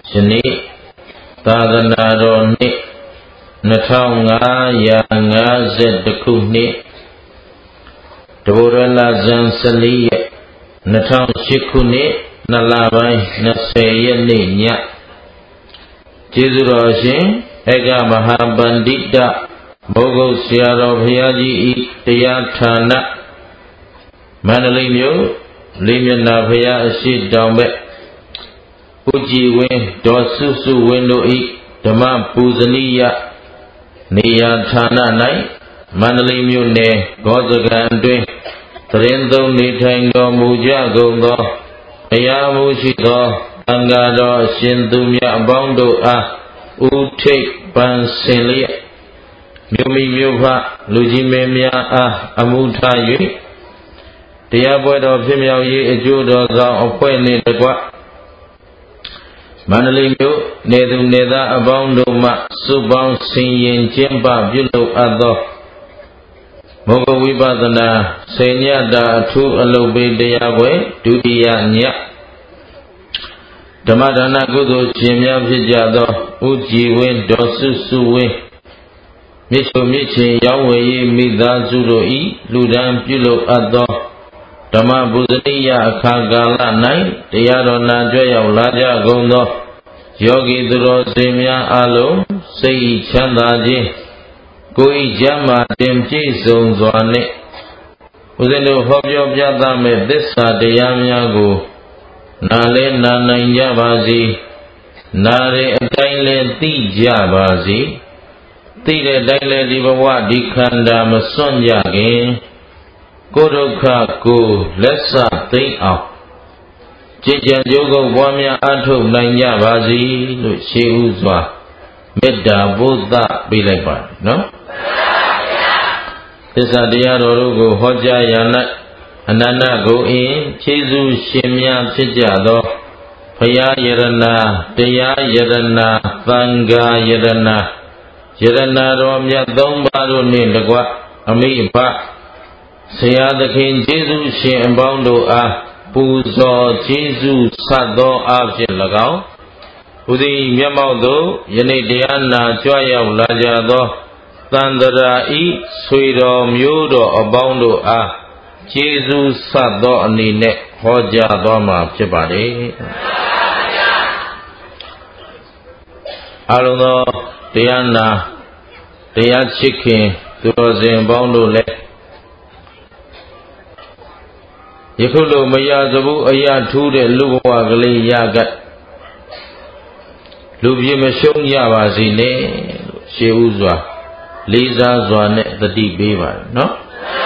Shani Tadanaro Nick Natanga Yanga Zedakuni Dorala Zansali Natang Shikuni Nalabai Nasayani Nya Jizuroshin Ega Mahabandita Mogo Siaro Bhayaji Tayatana Manalimyo Limyana Bhaya Ashid Dambe Uji Win Dosusu Window E Dama Puzaniya Niya Thana Nai Manalimyo Ne Gozagandwe Trendo Nitango Muja Gondo Ayamushito Angado Shindumya Bondo A Utek Bansilia Mumi Muha Lujimemia A Amuta Yu Diabwedo Pimya Yi Ejudo Opwene the Gua Manalimyo Nedu Neda Abondo Ma Subang Sinyin Jimba Bulo Ado Mogo Vibadana Senya Da Tu Alobe Diabwe Dudia Nya Damadana Gudo Jimya Vijado Uji Win Dosusu Win Misho Michi Yahweh Mida Zuro E Ludan Bulo Ado Dama Buzaniya Akagala Nai Tiyaro Najaya Ulaja Gondo Yogi Duro Zemya Alo Sei Chandaji Koi Jama Temchi Zonzwane Uzendo Hobyo Byadame Dessa Deyamya Go Nale Nananya Bazi Nare Ataile Ti Jabazi Tire Daile Dibawa Dikanda Masonja Gen Kodoka Ko Lessa Think Out Chijan Jogo Wamya Anto Nanya Bazi Lu Sheuzwa Medda Buddha Bilaiba No Tessa Diarogo Hoja Yana Anana Go In Chizu Shimya Chijado Paya Yerana Daya Yerana Thanga Yerana Yerana Romya Dombaro Nindagwa Amiba Sayadakin Jesu Shin Bondo A Puzo Jesu Sado Abshin Lagao Udi Yamaudo Yene Diana Joya Lajado Tandara E Suido Mudo Abondo A Jesu Sado Anine Hoja Doma Chibari Aluno Diana Dia Chicken Turozin Bondo Le Yakulo Maya Zabu Aya Tude Luwa Gali Yagat Lubim Shung Yabazine Sheuzwa Liza Zwane the deep beaver, no?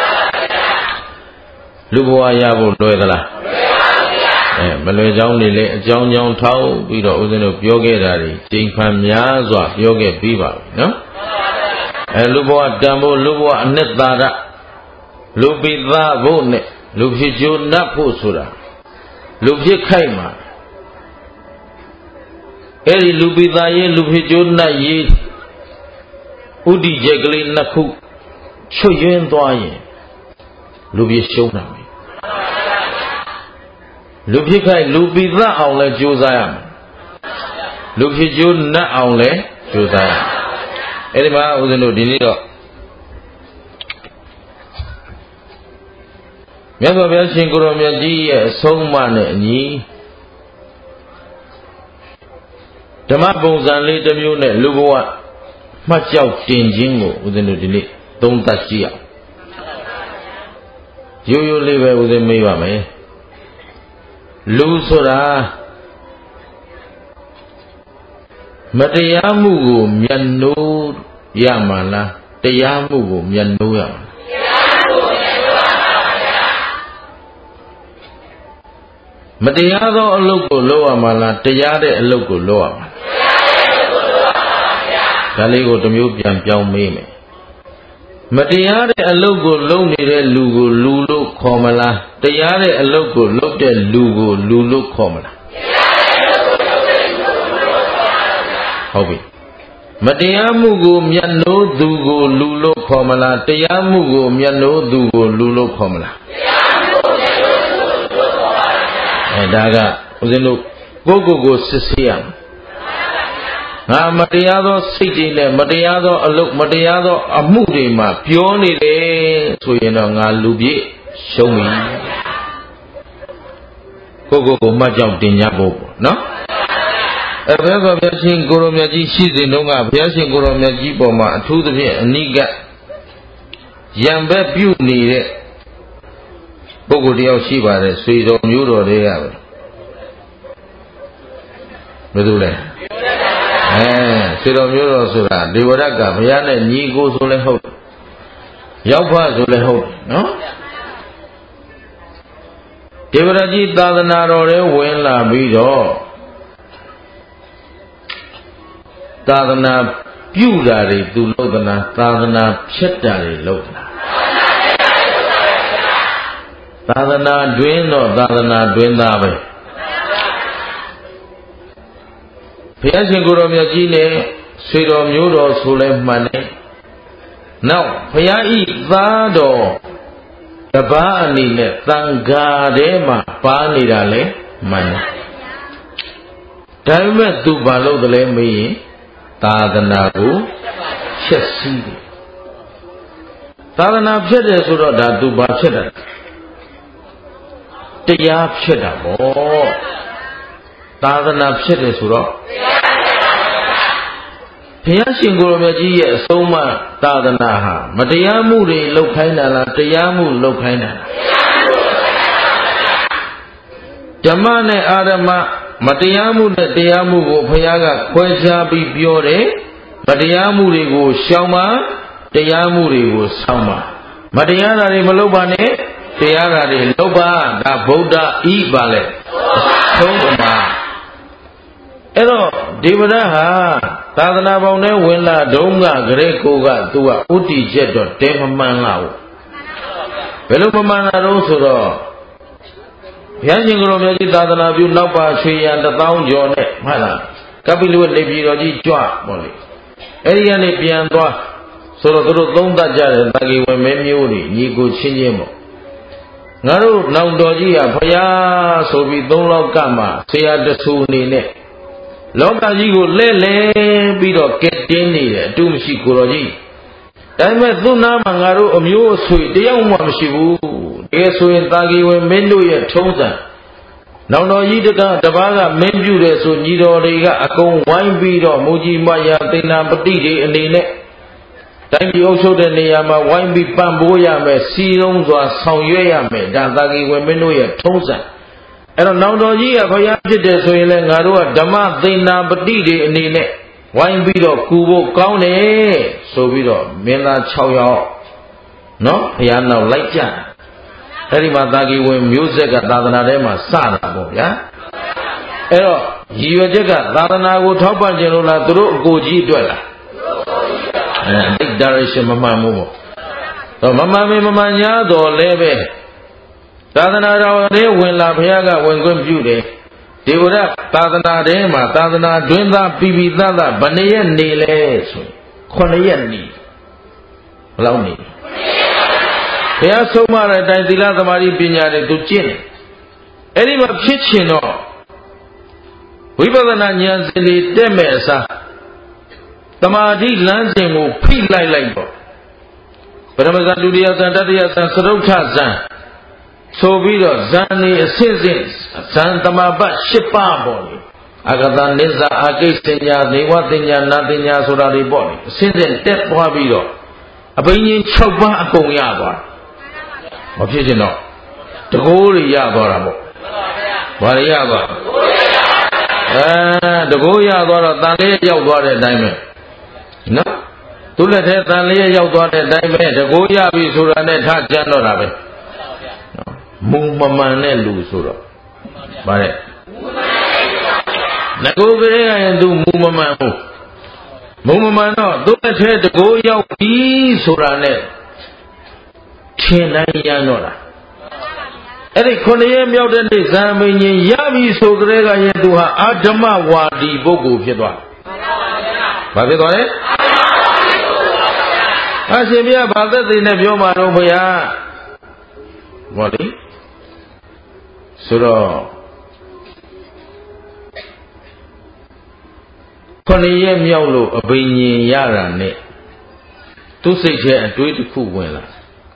Luwa Yabu Loegala Malazong Lile Jong Yong Tau Vido Uzino Yoge Jing Pam Yazwa Yoge Beaver, no? And Luwa Dambo Luwa Netara Lubiza Bone Lubhiju Napusura Lubhi Kaima Eri Lubidaye Lubhiju Na Ye Udi Jagli Naku Choyen Doye Lubhi Shona Lubhi Kai Lubida Aule Josayam Lubhiju Na Aule Josayam Erima Udino Dinido Myatwa Shinkuro Myaji Songmane Ni Dhamma Bongzan Tamyu Ne Lubawa Matjao Tinjingo Udino Dini Dongta Chia Yoyo Live Udin Mewame Lusura Matayamu Myanu Yamala Tayamu Myanu Yamala Matiyado Aloko Loa Mala, Tayade Aloko Loa Kaligo to Mubian Piao Meme Matiyade Aloko Loni Lugo Lulu Komala, Tayade Aloko Lote Lugo Lulu Komala Hobby Matiyamugo Miano Dugo Lulo Komala, Tayamugo Miano Dugo Lulo Komala Daga Uzino Gogo Sisiam ငါမတရားသောစိတ်တွေနဲ့မတရားသောအလုပ်မတရားသောအမှုတွေမှာပြောနေတယ်ဆိုရင်တော့ငါလူပြည့်ရှုံးပြီကိုမှတ်ကြောင့်တင်ကြဖို့ပေါ့နော်ဘုရားဘုရားရှင်ကိုရောမြတ်ကြီးရှိစဉ်တုန်းကဘုရားရှင်ကိုရောမြတ်ကြီးပေါ်မှာအထူးသဖြင့်အနိကရံဘက်ပြုနေတဲ့ပုဂ္ဂိုလ်တယောက်ရှိပါတယ်ဆွေတော်မျိုးတော်တွေကပဲဘယ်သူလဲဆွေတော်မျိုးတော်ဆိုတာဒေဝရတ်ကဘုရားနဲ့ညီကိုဆိုလဲဟုတ်ရောက်ဖဆိုလဲဟုတ်နော်ဒေဝရတ်ကြီးသာသနာတော်ထဲဝင်လာပြီးတော့သာသနာပြုတာတွေသူလုပ်သလားသာသနာဖြစ်တာတွေလုပ်သလားသာသနာတွင်တော့သာသနာတွင်သားပဲဘုရားရှင်ကိုယ်တော်မြတ်ကြီးနဲ့ဆွေတော်မျိုးတော်ဆိုလဲမှန်တယ်နောက်ဘုရားဤသားတော်တပါးအနေနဲ့သံဃာထဲမှာပါနေတာလဲမှန်တယ်ဒါပေမဲ့သူဘာလို့တလဲမေးရင်သာသနာကိုဖြစ်စည်းတယ်သာသနာဖြစ်တယ်ဆိုတော့ဒါသူဘာဖြစ်တယ်တရားဖြစ်တာပေါ့သာသနာဖြစ်တယ်ဆိုတော့ဘုရားရှင်ကိုယ်တော်မြတ်ကြီးရဲ့အဆုံးအမသာသနာဟာမတရားမှုတွေလုပ်ခိုင်းတာလားတရားမှုလုပ်ခိုင်းတာလားဓမ္မနဲ့အာရမမတရားမှုနဲ့တရားမှုကိုဘုရားကခွဲခြားပြီးပြောတယ်မတရားမှုတွေကိုရှောင်ပါတရားမှုတွေကိုဆောင်ပါမတရားတာတွေမလုပ်ပါနဲ့တရားတာတွေလုပ်ပါဒါဗုဒ္ဓဤပါလေသုံးပါအဲ့တော့ဒေဝရဟာသာသနာပေါင်းနဲ့ဝင်လာတုန်းကဂရေကိုကသူကဥတီချက်တော့တဲမမှန်လာဘူးဘယ်လိုမမှန်လာတော့ဆိုတော့ဘုရားရှင်ကိုယ်တော်မြတ်ကြီးသာသနာပြုနောက်ပါချွေရန်1000ကျော်နဲ့မှတ်လားကပိလဝတ်နေပြည်တော်ကြီးကြွပေါ့လေအဲ့ဒီကနေပြန်သွားဆိုတော့သူတို့သုံးသပ်ကြတယ်တာဂီဝင်မဲမျိုးတွေညီကိုချင်းချင်းပေါ့ငါတို့နောင်တော်ကြီးကဘုရားဆိုပြီး3လောက်ကမှဆရာတဆူအနေနဲ့လောကကြီးကိုလဲလဲပြီးတော့ကဲတင်းနေတယ်အတူမရှိကိုတော်ကြီးဒါပေမဲ့သူ့နာမှာငါတို့အမျိုးအဆွေတယောက်မှမရှိဘူးတကယ်ဆိုရင်တာဂီဝင်မင်းတို့ရဲ့ထုံးစံနောင်တော်ကြီးတပါးကမင်းပြုတယ်ဆိုညီတော်တွေကအကုန်ဝိုင်းပြီးတော့မူကြီးမယာသေနာပတိတွေအနေနဲ့တိုင်းပြည်အုပ်ချုပ်တဲ့နေရာမှာဝိုင်းပြီးပံ့ပိုးရမယ်စီလုံးစွာဆောင်ရွက်ရမယ်ဒါတာဂီဝင်မင်းတို့ရဲ့ထုံးစံအဲ့တော့နောင်တော်ကြီးကဘုရားဖြစ်တယ်ဆိုရင်လည်းငါတို့ကဓမ္မသေနာပတိတွေအနေနဲ့ဝိုင်းပြီးတော့ကူဖို့ကောင်းတယ်ဆိုပြီးတော့မင်းသား6ယောက်နော်ဘုရားနောက်လိုက်ကြအဲ့ဒီမှာတာဂီဝင်မျိုးဆက်ကသာသနာထဲမှာစတာပေါ့ဗျာအဲ့တော့ရည်ရွယ်ချက်ကသာသနာကိုထောက်ပံ့ခြင်းလို့လားသူတို့အကိုကြီးအတွက်လားအဲ့ direction မမှန်ဘူးပေါ့တော့မမှန်မမှန်냐တော့လဲပဲသာသနာတော်ထဲဝင်လာဘုရားကဝင်ခွင့်ပြုတယ်ဒေဝရသာသနာထဲမှာသာသနာတွင်သားပြီးပြီးသားဘယ်နှရက်နေလဲဆို9ရက်နေဘယ်လောက်နေဘုရားဆုံးမတဲ့အတိုင်းသီလသမာဓိပညာတွေသူကျင့်တယ်အဲ့ဒီမှာဖြစ်ချင်တော့ဝိပဿနာဉာဏ်စဉ်တွေတက်မဲ့အစားသမာဓိလမ်းစဉ်ကိုဖိလိုက်တော့ပရမဇန်ဒုတိယဇန်တတိယဇန်သရုတ်ထဇန်ဆိုပြီးတော့ဇန်နေအစစ်စစ်ဇန်သမဘတ်10ပါးပေါ့လေအဂတနိစ္စအာကိစ္စညာနေဝတင်ညာနာတင်ညာဆိုတာတွေပေါ့လေအစစ်စစ်တက်သွားပြီးတော့အဘိညာဉ်6ပါးအကုန်ရသွားမဖြစ်ချင်တော့တကိုးတွေရသွားတာပေါ့ဘာတွေရသွားတကိုးရသွားတော့တန်လေးရောက်သွားတဲ့အတိုင်းပဲနော်သူလက်ထဲတန်လေးရောက်သွားတဲ့အတိုင်းပဲတကိုးရပြီဆိုတာနဲ့ထကြမ်းတော့တာပဲမုံမမှန်တဲ့လူဆိုတော့ဗါတဲ့ငကိုကလေးကရင်သူမုံမမှန်ဘူးမုံမမှန်တော့သူလက်ထဲတကိုးရောက်ပြီဆိုတာနဲ့ထင်တိုင်းရတော့တာအဲ့ဒီ9ရက်မြောက်တဲ့နေ့ဇာမင်းကြီးရပြီဆိုကြတဲ့ကရင်သူဟာအာဓမ္မဝါဒီပုဂ္ဂိုလ်ဖြစ်သွားဘာဖြစ်သွားလဲအရှင်ဘုရားဘာသက်သေနဲ့ပြောမှာတော့ဘုရားဘောလေဆိုတော့ 9 ရက်မြောက်လို့အဘိညာဉ်ရတာနဲ့သူစိတ်ထဲအတွေးတစ်ခုဝင်လာ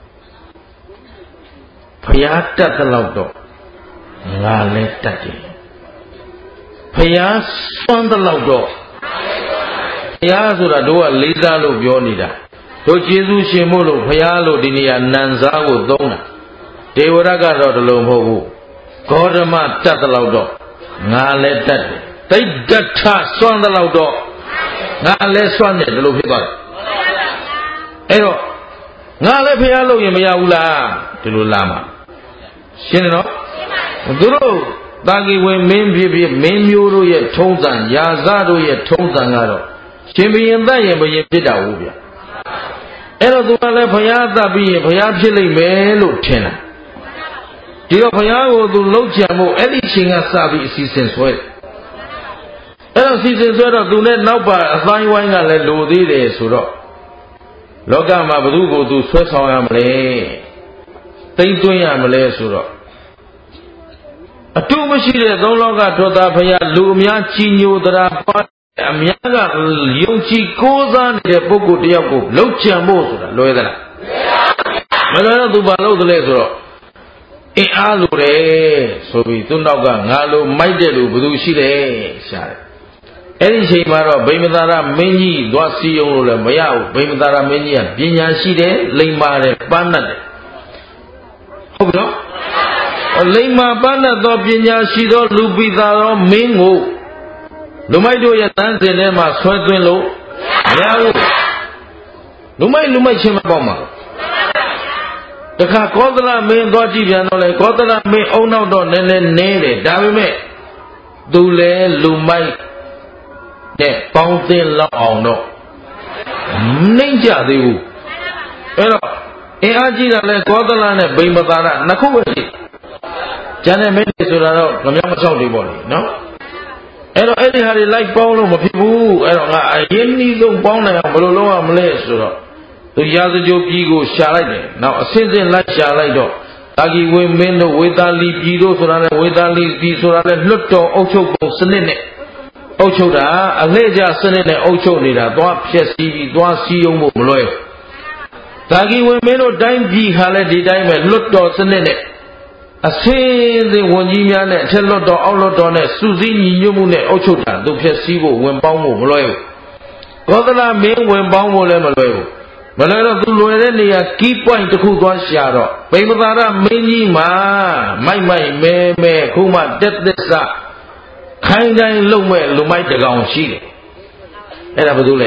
ဖျားတတ်တဲ့လောက်တော့ငါလည်းတတ်တယ်ဖျားစွမ်းတဲ့လောက်တော့ဖျားဆိုတာတို့ကလေးစားလို့ပြောနေတာတို့ကျေးဇူးရှင်မို့လို့ဖျားလို့ဒီနေရာနန်စားကိုသုံးတာဒေဝရကတော့တလုံးမဟုတ်ဘူးဂေါတမတတ်တဲ့လောက်တော့ငါလည်းတတ်တယ်တိတ်တထစွမ်းတဲ့လောက်တော့ငါလည်းစွမ်းတယ်ဒီလိုဖြစ်သွားတယ်အဲ့တော့ငါလည်းဖျားလို့ရင်မရဘူးလားဒီလိုလာမှာရှင်းတယ်နော်သူတို့တာဂီဝင်မင်းဖြစ်ဖြစ်မင်းမျိုးတို့ရဲ့ထုံးစံယာဇတို့ရဲ့ထုံးစံကတော့ရှင်ဘုရင်တတ်ရင်ဘုရင်ဖြစ်တာဟုတ်ဗျအဲ့တော့သူကလည်းဘုရားတတ်ပြီးရင်ဘုရားဖြစ်လိမ့်မယ်လို့ထင်တာဒီတော့ဘုရားကိုသူလှုပ်ကြံဖို့အဲ့ဒီချိန်ကစပြီးအစီအစဉ်ဆွဲအဲ့တော့အစီအစဉ်ဆွဲတော့သူနဲ့နောက်ပါအတိုင်းဝိုင်းကလည်းလိုသေးတယ်ဆိုတော့လောကမှာဘု து ကိုသူဆွဲဆောင်ရမလဲသိမ့်သွင်းရမလဲဆိုတော့အတူမရှိတဲ့သုံးလောကထွတ်သားဘုရားလူအများကြီးညိုတရားပွားအများကယုံကြည်ကိုးစားနေတဲ့ပုဂ္ဂိုလ်တယောက်ကိုလှုပ်ကြံဖို့ဆိုတာလွယ်သလားမလွယ်တော့သူဘာလုပ်သလဲဆိုတော့အင်းအားလိုတယ်ဆိုပြီးသူ့နောက်ကငါလိုမိုက်တဲ့လူဘယ်သူရှိတယ်ရှာတယ်အဲ့ဒီအချိန်မှာတော့ဗိမသာရမင်းကြီးသွားစီယုံလို့လည်းမရဘူးဗိမသာရမင်းကြီးကပညာရှိတယ်လိမ္မာတယ်ပန်းတတ်တယ်ဟုတ်ပြီနော်လိမ္မာပန်းတတ်သောပညာရှိသောလူပိသာသောမင်းကိုလူမိုက်တို့ရဲ့တန်းစင်ထဲမှာဆွဲသွင်းလို့မရဘူးလူမိုက်ချင်းမပေါက်မှာတခါကောသလမင်းသွားကြည့်ပြန်တော့လေကောသလမင်းအုံနောက်တော့နည်းနည်းနဲတယ်ဒါပေမဲ့သူလည်းလူမိုက်တဲ့ပေါင်းသင်းလောက်အောင်တော့နှိမ့်ကြသေးဘူးအဲ့တော့အင်အားကြီးတာလဲကောသလနဲ့ဗိမသာရနှစ်ခုပဲရှိကျန်တဲ့မင်းတွေဆိုတာတော့ငမြောက်မချောက်တွေပေါ့လေနော်အဲ့တော့အဲ့ဒီဟာတွေလိုက်ပေါင်းလို့မဖြစ်ဘူးအဲ့တော့ငါအရင်နှီးဆုံးပေါင်းနိုင်အောင်ဘယ်လိုလုပ်ရမလဲဆိုတော့သူရာဇကြိုပြည်ကိုရှာလိုက်တယ်နောက်အစင်းစင်းလိုက်ရှာလိုက်တော့တာဂီဝင်းမင်းတို့ဝေသာလီပြည်တို့ဆိုတာလဲဝေသာလီပြည်ဆိုတာလဲလွတ်တော်အုပ်ချုပ်ပုံစနစ်နဲ့အုပ်ချုပ်တာအလှည့်ကျစနစ်နဲ့အုပ်ချုပ်နေတာသွားဖြက်စီးပြီးသွားစီးယုံဖို့မလွယ်တာဂီဝင်းမင်းတို့တိုင်းပြည်ဟာလဲဒီတိုင်းပဲလွတ်တော်စနစ်နဲ့အစင်းစင်းဝန်ကြီးများနဲ့အထက်လွတ်တော်အောက်လွတ်တော်နဲ့စုစည်းညီညွတ်မှုနဲ့အုပ်ချုပ်တာသူဖြက်စီးဖို့ဝင်ပေါင်းဖို့မလွယ်ဘူးကောသလမင်းဝင်ပေါင်းဖို့လည်းမလွယ်ဘူးမလွယ်တော့သူလွယ်တဲ့နေရာ key point တစ်ခုသွားရှာတော့ဗိမသာရမင်းကြီးမှာမိုက်မဲခုမှတက်သစ္စာခိုင်းတိုင်းလုံမဲ့လူမိုက်တကောင်ရှိတယ်အဲ့ဒါဘာလို့လဲ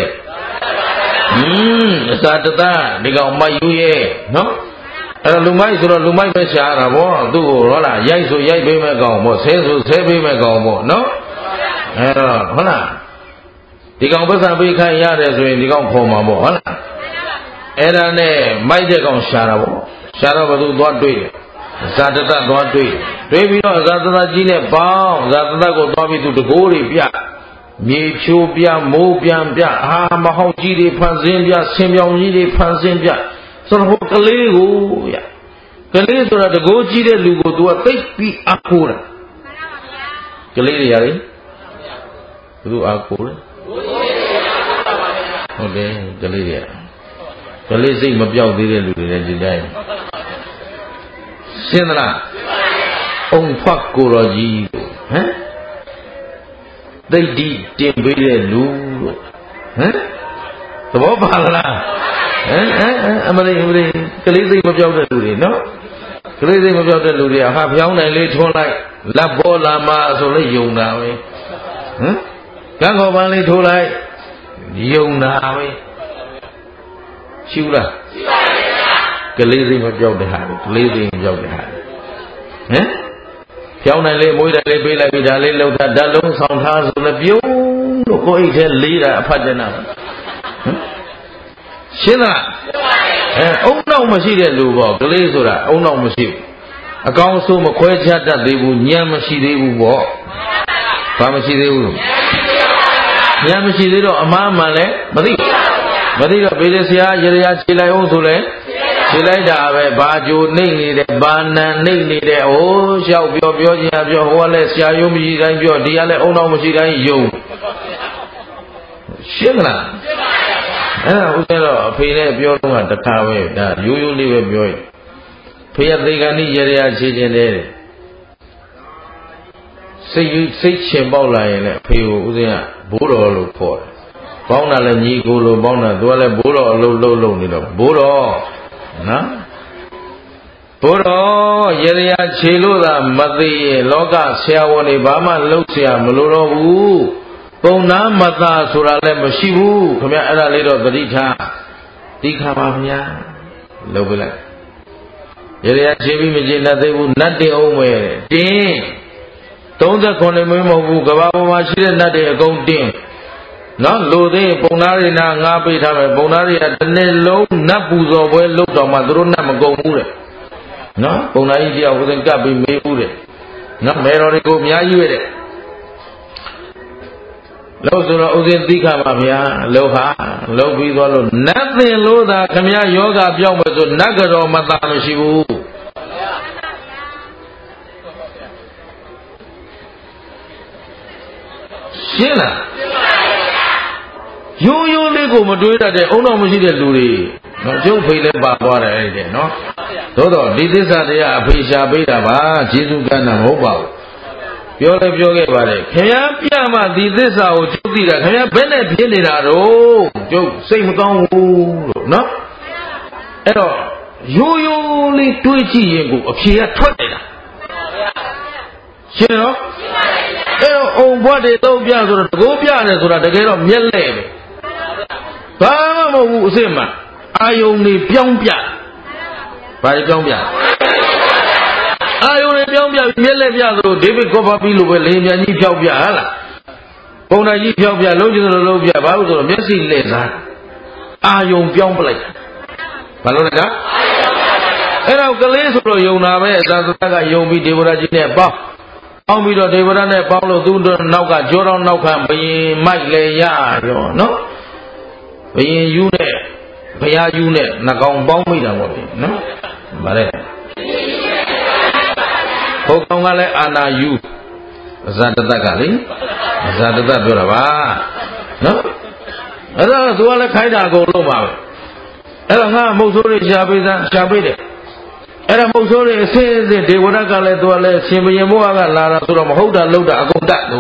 အစာတသားဒီကောင်မိုက်ယူရဲ့နော်အဲ့တော့လူမိုက်ဆိုတော့လူမိုက်ပဲရှာတာဗောသူ့ကိုဟုတ်လားရိုက်ဆိုရိုက်ပေးမဲ့ကောင်ဗောဆဲဆိုဆဲပေးမဲ့ကောင်ဗောနော်အဲ့တော့ဟုတ်လားဒီကောင်ပတ်စံပေးခိုင်းရတယ်ဆိုရင်ဒီကောင်ခေါ်မှာဗောဟုတ်လားအဲ့ဒါနဲ့မိုက်တဲ့ကောင်ရှာတာဗောရှာတော့ဘသူသွားတွေ့တယ်ဇာတတသွားတွေ့ပြီးတော့ဇာတတကြီးနဲ့ပေါင်းဇာတတကိုသွားပြီးသူတကိုးတွေပြမြေချိုးပြမိုးပြန်ပြအာမဟောက်ကြီးတွေဖန်ဆင်းပြဆင်ပြောင်ကြီးတွေဖန်ဆင်းပြဆိုတော့ဟိုကလေးကိုကလေးဆိုတာတကိုးကြီးတဲ့လူကိုသူကသိပ်ပြီးအားကိုးတာကလေးတွေရတယ်ဘယ်သူအားကိုးလဲဟုတ်တယ်ကလေးတွေကလေးစိတ်မပြောက်သေးတဲ့လူတွေလည်းဒီတိုင်းရှင်းသလားအုံဖတ်ကိုတော်ကြီးဟမ်သိတိတင်ပေးတဲ့လူလို့ဟမ်သဘောပါလားအမလေးကလေးစိတ်မပြောက်တဲ့လူတွေနော်ကလေးစိတ်မပြောက်တဲ့လူတွေဟာဖျောင်းနိုင်လေးထွန်းလိုက်လက်ပေါ်လာမှဆိုလဲယုံတာပဲဟမ်ကံခေါ်ပန်းလေးထိုးလိုက်ယုံတာပဲရှိဘူးလားရှိပါရဲ့ကလေးစိတ်မပြောက်တဲ့ဟာကလေးစိတ်မပြောက်တဲ့ဟာဟမ်ဖြောင်းနိုင်လေးမွေးတယ်လေးပေးလိုက်ပြီးဒါလေးလှုပ်တာဓာတ်လုံးဆောင်ထားဆိုလည်းပြုံးလို့ကိုယ်အိတ်ထဲလေးတာအဖတ်တဲ့နာဟမ်ရှင်းလားအုံနောက်မရှိတဲ့လူပေါ့ကလေးဆိုတာအုံနောက်မရှိဘူးအကောင်းဆုံးမခွဲခြားတတ်သေးဘူးဉာဏ်မရှိသေးဘူးပေါ့ဘာမရှိသေးဘူးဉာဏ်မရှိသေးတော့အမှားမှန်လဲမသိတော့ဘေးဆရာရေရာခြေလိုက်အောင်ဆိုလဲခြေလိုက်တာပဲဘာကြိုနှိမ့်နေတယ်ဘာနံနှိမ့်နေတယ်ဟိုးလျှောက်ပြောချင်ပြောဟိုကလည်းဆရာယုံမရှိတိုင်းပြောဒီကလည်းအုံနောက်မရှိတိုင်းယုံရှင်းမလားအဲ့ဒါဦးဇင်းတော့အဖေနဲ့ပြောတော့တခါပဲဒါရိုးရိုးလေးပဲပြောရင်ဖေရသေကဏိရေရချေခြင်းတယ်စိတ်ချင်ပေါက်လာရင်လည်းအဖေကိုဦးဇင်းကဘိုးတော်လို့ခေါ်တယ်ပေါင်းတာလည်းညီကိုလို့ပေါင်းတာသူကလည်းဘိုးတော်အလုပ်နေတော့ဘိုးတော်နော်ဘိုးတော်ရေရချေလို့သာမသိရင်လောကဆရာဝန်တွေဘာမှလုပ်เสียမလို့တော့ဘူးပုံနာမသာဆိုတာလည်းမရှိဘူးခင်ဗျအဲ့ဒါလေးတော့သတိထားတိခါပါဗျာလုပ်ပြလိုက်ရေရချေပြီးမကျေနပ်သေးဘူးနတ်တင်အောင်မယ်တင်း39မင်းမဟုတ်ဘူးကဘာပေါ်မှာရှိတဲ့နတ်တွေအကုန်တင်းနော်လူသေးပုံနာတွေနာငါပေးထားမယ်ပုံနာတွေကတစ်နေ့လုံးနတ်ပူဇော်ပွဲလုပ်တော့မှသူတို့နတ်မကုန်ဘူးတဲ့နော်ပုံနာကြီးတယောက်ဦးစင်ကပ်ပြီးမေးဘူးတဲ့နော်မေတော်တွေကိုအများကြီးပဲတဲ့လို့ဆိုတော့ဦးစင်သိခါပါဗျာလို့ဟာလို့ပြီးသွားလို့နတ်သင်လို့သာခမရယောဂပြောင်းမယ်ဆိုနတ်ကတော်မသာမရှိဘူးရှင်းလားရိုးရိုးလေးကိုမတွေးတတ်တဲ့အုံတော်မရှိတဲ့လူတွေနော်ကျုပ်ဖိလည်းပါသွားတယ်အဲ့ဒီနော်သို့တော့ဒီသစ္စာတရားအဖေရှာပေးတာပါကျေးဇူးကမ်းတာမဟုတ်ပါဘူးပြောလည်းပြောခဲ့ပါတယ်ခင်ဗျားပြမှဒီသစ္စာကိုကျုပ်သိတာခင်ဗျားဘယ်နဲ့ဖြစ်နေတာတော့ကျုပ်စိတ်မကောင်းဘူးလို့နော်အဲ့တော့ရိုးရိုးလေးတွေးကြည့်ရင်ကိုအဖြေကထွက်နေတာရှင်းနော်အဲ့တော့အုံဘွားတွေသုံးပြဆိုတော့တကိုးပြတယ်ဆိုတာတကယ်တော့မျက်လဲပဲဘာမှမဟုတ်ဘူးအစ်စ်မှအာယုန်တွေပြောင်းပြဘာတွေပြောင်းပြအာယုန်တွေပြောင်းပြမျက်လဲပြဆိုတော့ဒေးဗစ်ကော်ဖာပီလိုပဲလေမြန်ကြီးဖြောက်ပြဟာလားပုံနာကြီးဖြောက်ပြလုံးကျင်လုံးပြဘာလို့ဆိုတော့မျက်စိလဲစားအာယုန်ပြောင်းပလိုက်ဘာလို့လဲကအဲ့တော့ကလေးဆိုတော့ယုံတာပဲသာသနာကယုံပြီးဒေဝရကြီးနဲ့ပေါင်းအောင်ပြီးတော့ဒေဝရနဲ့ပေါင်းလို့သူတို့နောက်ကကြောတော်နောက်ခံဘယင်မိုက်လေရရောနော်ဘယင်ယူနဲ့ဘုရားယူနဲ့နှကောင်ပေါင်းမိတာပေါ့နော်ဗါတဲ့ဘုံကောင်ကလည်းအာနာယူဇာတတကလေဇာတတပြောတာပါနော်အဲ့တော့သူကလည်းခိုင်းတာအကုန်လုံးပါပဲအဲ့တော့ငါမုတ်ဆိုးတွေရှားပေးတယ်အဲ့ဒါမုတ်ဆိုးတွေအစင်းအစင်းဒေဝရကလည်းသူကလည်းရှင်ဘုရင်ဘုရားကလာတာဆိုတော့မဟုတ်တာလှုပ်တာအကုန်တတ်သူက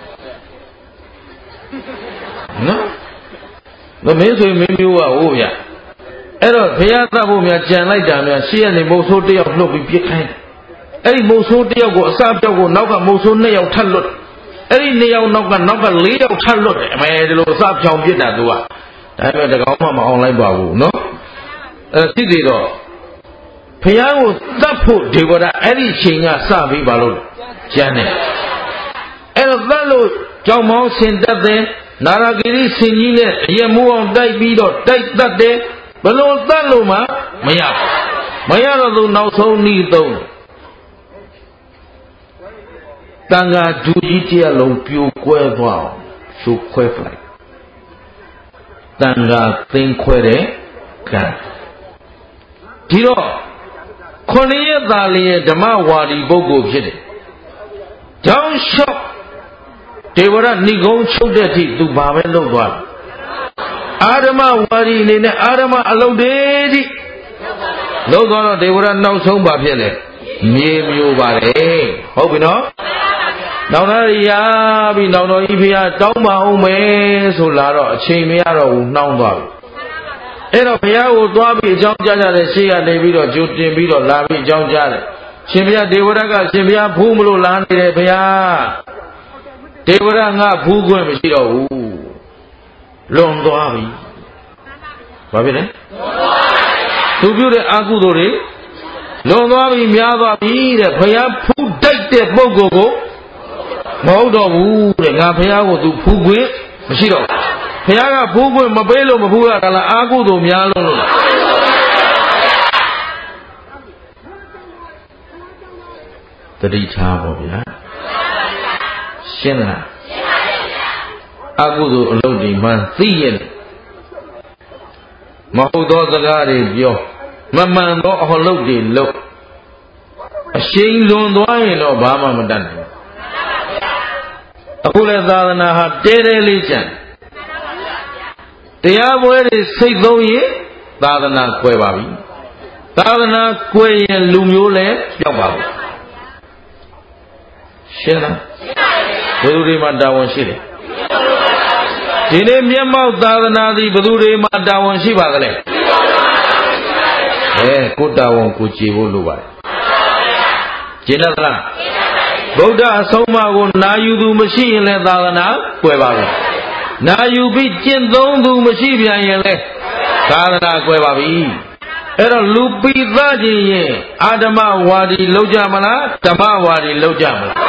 နော်မင်းဆိုရင်မင်းမျိုးကဟုတ်ဗျအဲ့တော့ဘုရားသတ်ဖို့များကြံလိုက်တာများရှေ့ကနေမုတ်ဆိုးတစ်ယောက်လှုပ်ပြီးပြစ်ခိုင်းအဲ့ဒီမုတ်ဆိုးတစ်ယောက်ကိုအစပြောက်ကိုနောက်ကမုတ်ဆိုး2ယောက်ထပ်လွတ်အဲ့ဒီ2ယောက်နောက်က4ယောက်ထပ်လွတ်တယ်အမေဒီလိုအစဖြောင်ပြစ်တာသူကဒါပေမဲ့တကောင်မှမအောင်လိုက်ပါဘူးနော်အဲ့သိသေးတော့ဘုရားကိုတတ်ဖို့ဒေဝရအဲ့ဒီချိန်ကစပြီးပါလို့ကျမ်းတယ်အဲ့တော့တတ်လို့ကြောင်မောင်းဆင်တတ်တယ်နာရဂိရိဆင်ကြီးနဲ့အရမူအောင်တိုက်ပြီးတော့တိုက်တတ်တယ်ဘလို့တတ်လို့မှမရတော့သူနောက်ဆုံးဤသုံးတန်ဃာဒူကြီးတရားလုံးပြိုကွဲသွားအောင်ရှုခွဲပလိုက်တန်ဃာသိမ်းခွဲတဲ့ကံဒီတော့9ရက်သားလေးရဲ့ဓမ္မဝါဒီပုဂ္ဂိုလ်ဖြစ်တယ်။ကြောင်းလျှော့ဒေဝရဏိကုံချုပ်တဲ့အထိသူဘာပဲလုပ်သွားလဲ။အာဓမ္မဝါဒီအနေနဲ့အာဓမ္မအလုပ်တွေတိလုပ်သွားတော့ဒေဝရနောက်ဆုံးပါဖြစ်လေမြေမျိုးပါတယ်ဟုတ်ပြီနော်။နောက်သားရပြီးနောက်တော်ကြီးဖေဟာတောင်းပါအောင်မယ်ဆိုလာတော့အချိန်မရတော့ဘူးနှောင်းသွားပြီ။အဲ့တော့ဘုရားကိုသွားပြီးအကြောင်းကြားကြတယ်ရှေ့ကနေပြီးတော့ကြိုတင်ပြီးတော့လာပြီးအကြောင်းကြားတယ်ရှင်ဘုရားဒေဝရကရှင်ဘုရားဖူးမလို့လာနေတယ်ဘုရားဒေဝရငါဖူးခွင့်မရှိတော့ဘူးလွန်သွားပြီဘာဖြစ်လဲသူပြုတဲ့အကုသိုလ်တွေလွန်သွားပြီများသွားပြီတဲ့ဘုရားဖူးတိုက်တဲ့ပုဂ္ဂိုလ်ကိုမဟုတ်တော့ဘူးတဲ့ငါဘုရားကိုသူဖူးခွင့်မရှိတော့ဘုရားကဖူးခွင့်မပေးလို့မဖူးရတာလားအာကုသိုလ်များလို့လားတတိထားပါဗျာရှင်းလားရှင်းပါဗျာအာကုသိုလ်အလုပ်ဒီမှသိရဲ့မဟုတ်သောစကားတွေပြောမမှန်သောအလုပ်တွေလုပ်အရှိန်လွန်သွားရင်တော့ဘာမှမတတ်နိုင်ဘူးအခုလည်းသာသနာဟာတဲတဲလေးကျန်တရားပွဲတွေစိတ်သုံးရင်သာသနာကွယ်ပါပြီသာသနာကွယ်ရင်လူမျိုးလည်းပြောက်ပါဘူးရှင်းလားဘယ်သူတွေမှတာဝန်ရှိတယ်ဒီနေ့မျက်မှောက်သာသနာသည်ဘယ်သူတွေမှတာဝန်ရှိပါသလဲကိုတာဝန်ကိုကြည်ဖို့လိုပါတယ်ကျင့်သလားဗုဒ္ဓအဆုံးအမကိုနာယူသူမရှိရင်လည်းသာသနာကွယ်ပါဘူးနာယူပြီးကျင့်သုံးသူမရှိပြန်ရင်လည်းသာသနာကွယ်ပါပြီအဲ့တော့လူပိသခြင်းရင်အာဓမ္မဝါဒီလောက်ကြမလားဓမ္မဝါဒီလောက်ကြမလား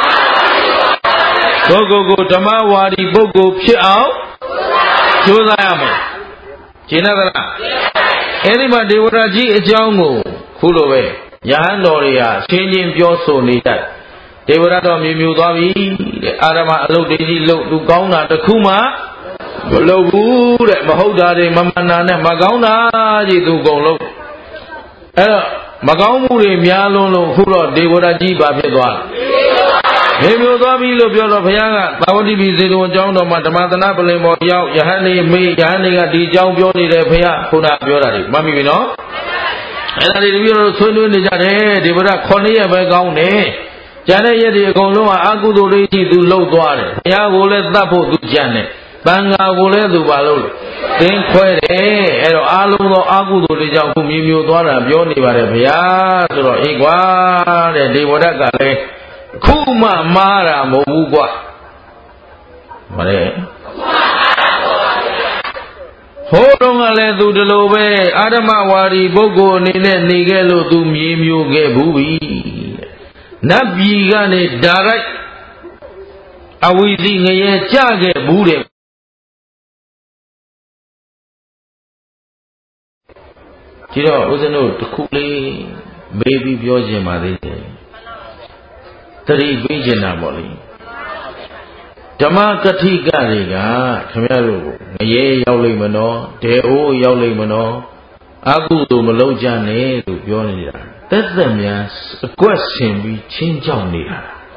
ကိုဓမ္မဝါဒီပုဂ္ဂိုလ်ဖြစ်အောင်ကြိုးစားရမယ်ကျင့်သလားအဲ့ဒီမှာဒေဝရကြီးအကြောင်းကိုခုလိုပဲယဟန်တော်တွေဟာရှင်းချင်းပြောဆိုနေတတ်ဒေဝရတော်မြူသွားပြီတဲ့အာရမအလုပ်တွေကြီးလုပ်သူကောင်းတာတခုမှမလုပ်ဘူးတဲ့မဟုတ်တာတွေမမှန်တာနဲ့မကောင်းတာကြီးသူကုန်လို့အဲ့တော့မကောင်းမှုတွေများလွန်းလို့ခုတော့ဒေဝရကြီးဘာဖြစ်သွားလဲမြူသွားပြီလို့ပြောတော့ဘုရားကသာဝတိပိစေတုံအကြောင်းတော်မှာဓမ္မသနာပလင်ပေါ်ရောက်ယဟန်နေမေးယဟန်တွေကဒီအကြောင်းပြောနေတယ်ဘုရားခုနပြောတာတွေမှတ်မိပြီနော်အဲ့ဒါတွေတပည့်တော်ဆွေးနွေးနေကြတယ်ဒေဝရ9ရက်ပဲကောင်းတယ်ကျန်တဲ့ရက်တွေအကုန်လုံးကအကုသိုလ်တွေကြီးသူလှုပ်သွားတယ်ဘုရားကိုလည်းတတ်ဖို့သူကြံတယ်တန်ဃာကိုလည်းသူပါလို့သင်ခွဲတယ်အဲ့တော့အားလုံးသောအကုသိုလ်တွေကြောင့်ခုမျိုးသွားတာပြောနေပါတယ်ဘုရားဆိုတော့အေးကွာတဲ့ဒေဝရကလည်းခုမှမားတာမဟုတ်ဘူးကွာမလဲဟိုတုန်းကလည်းသူဒီလိုပဲအာဓမ္မဝါဒီပုဂ္ဂိုလ်အနေနဲ့နေခဲ့လို့သူမြေမျိုးခဲ့ဘူးပြီနတ်ပြည်ကနေဒါရိုက်အဝိဇ္ဇငရဲကြခဲ့ဘူးတဲ့ကြည့်တော့ဦးဇင်းတို့တစ်ခုလေးမေးပြီးပြောခြင်းပါသေးတယ်တတိပေးခြင်းတာပေါ့လေဓမ္မကတိကတွေကခင်ဗျားတို့ငရဲရောက်လိမ့်မနော်ဒေအိုးရောက်လိမ့်မနော်အကုသိုလ်မလုံးကြနဲ့လို့ပြောနေတာသက်သက်များအကွက်ဆင်ပြီးချင်းကြောက်နေတာ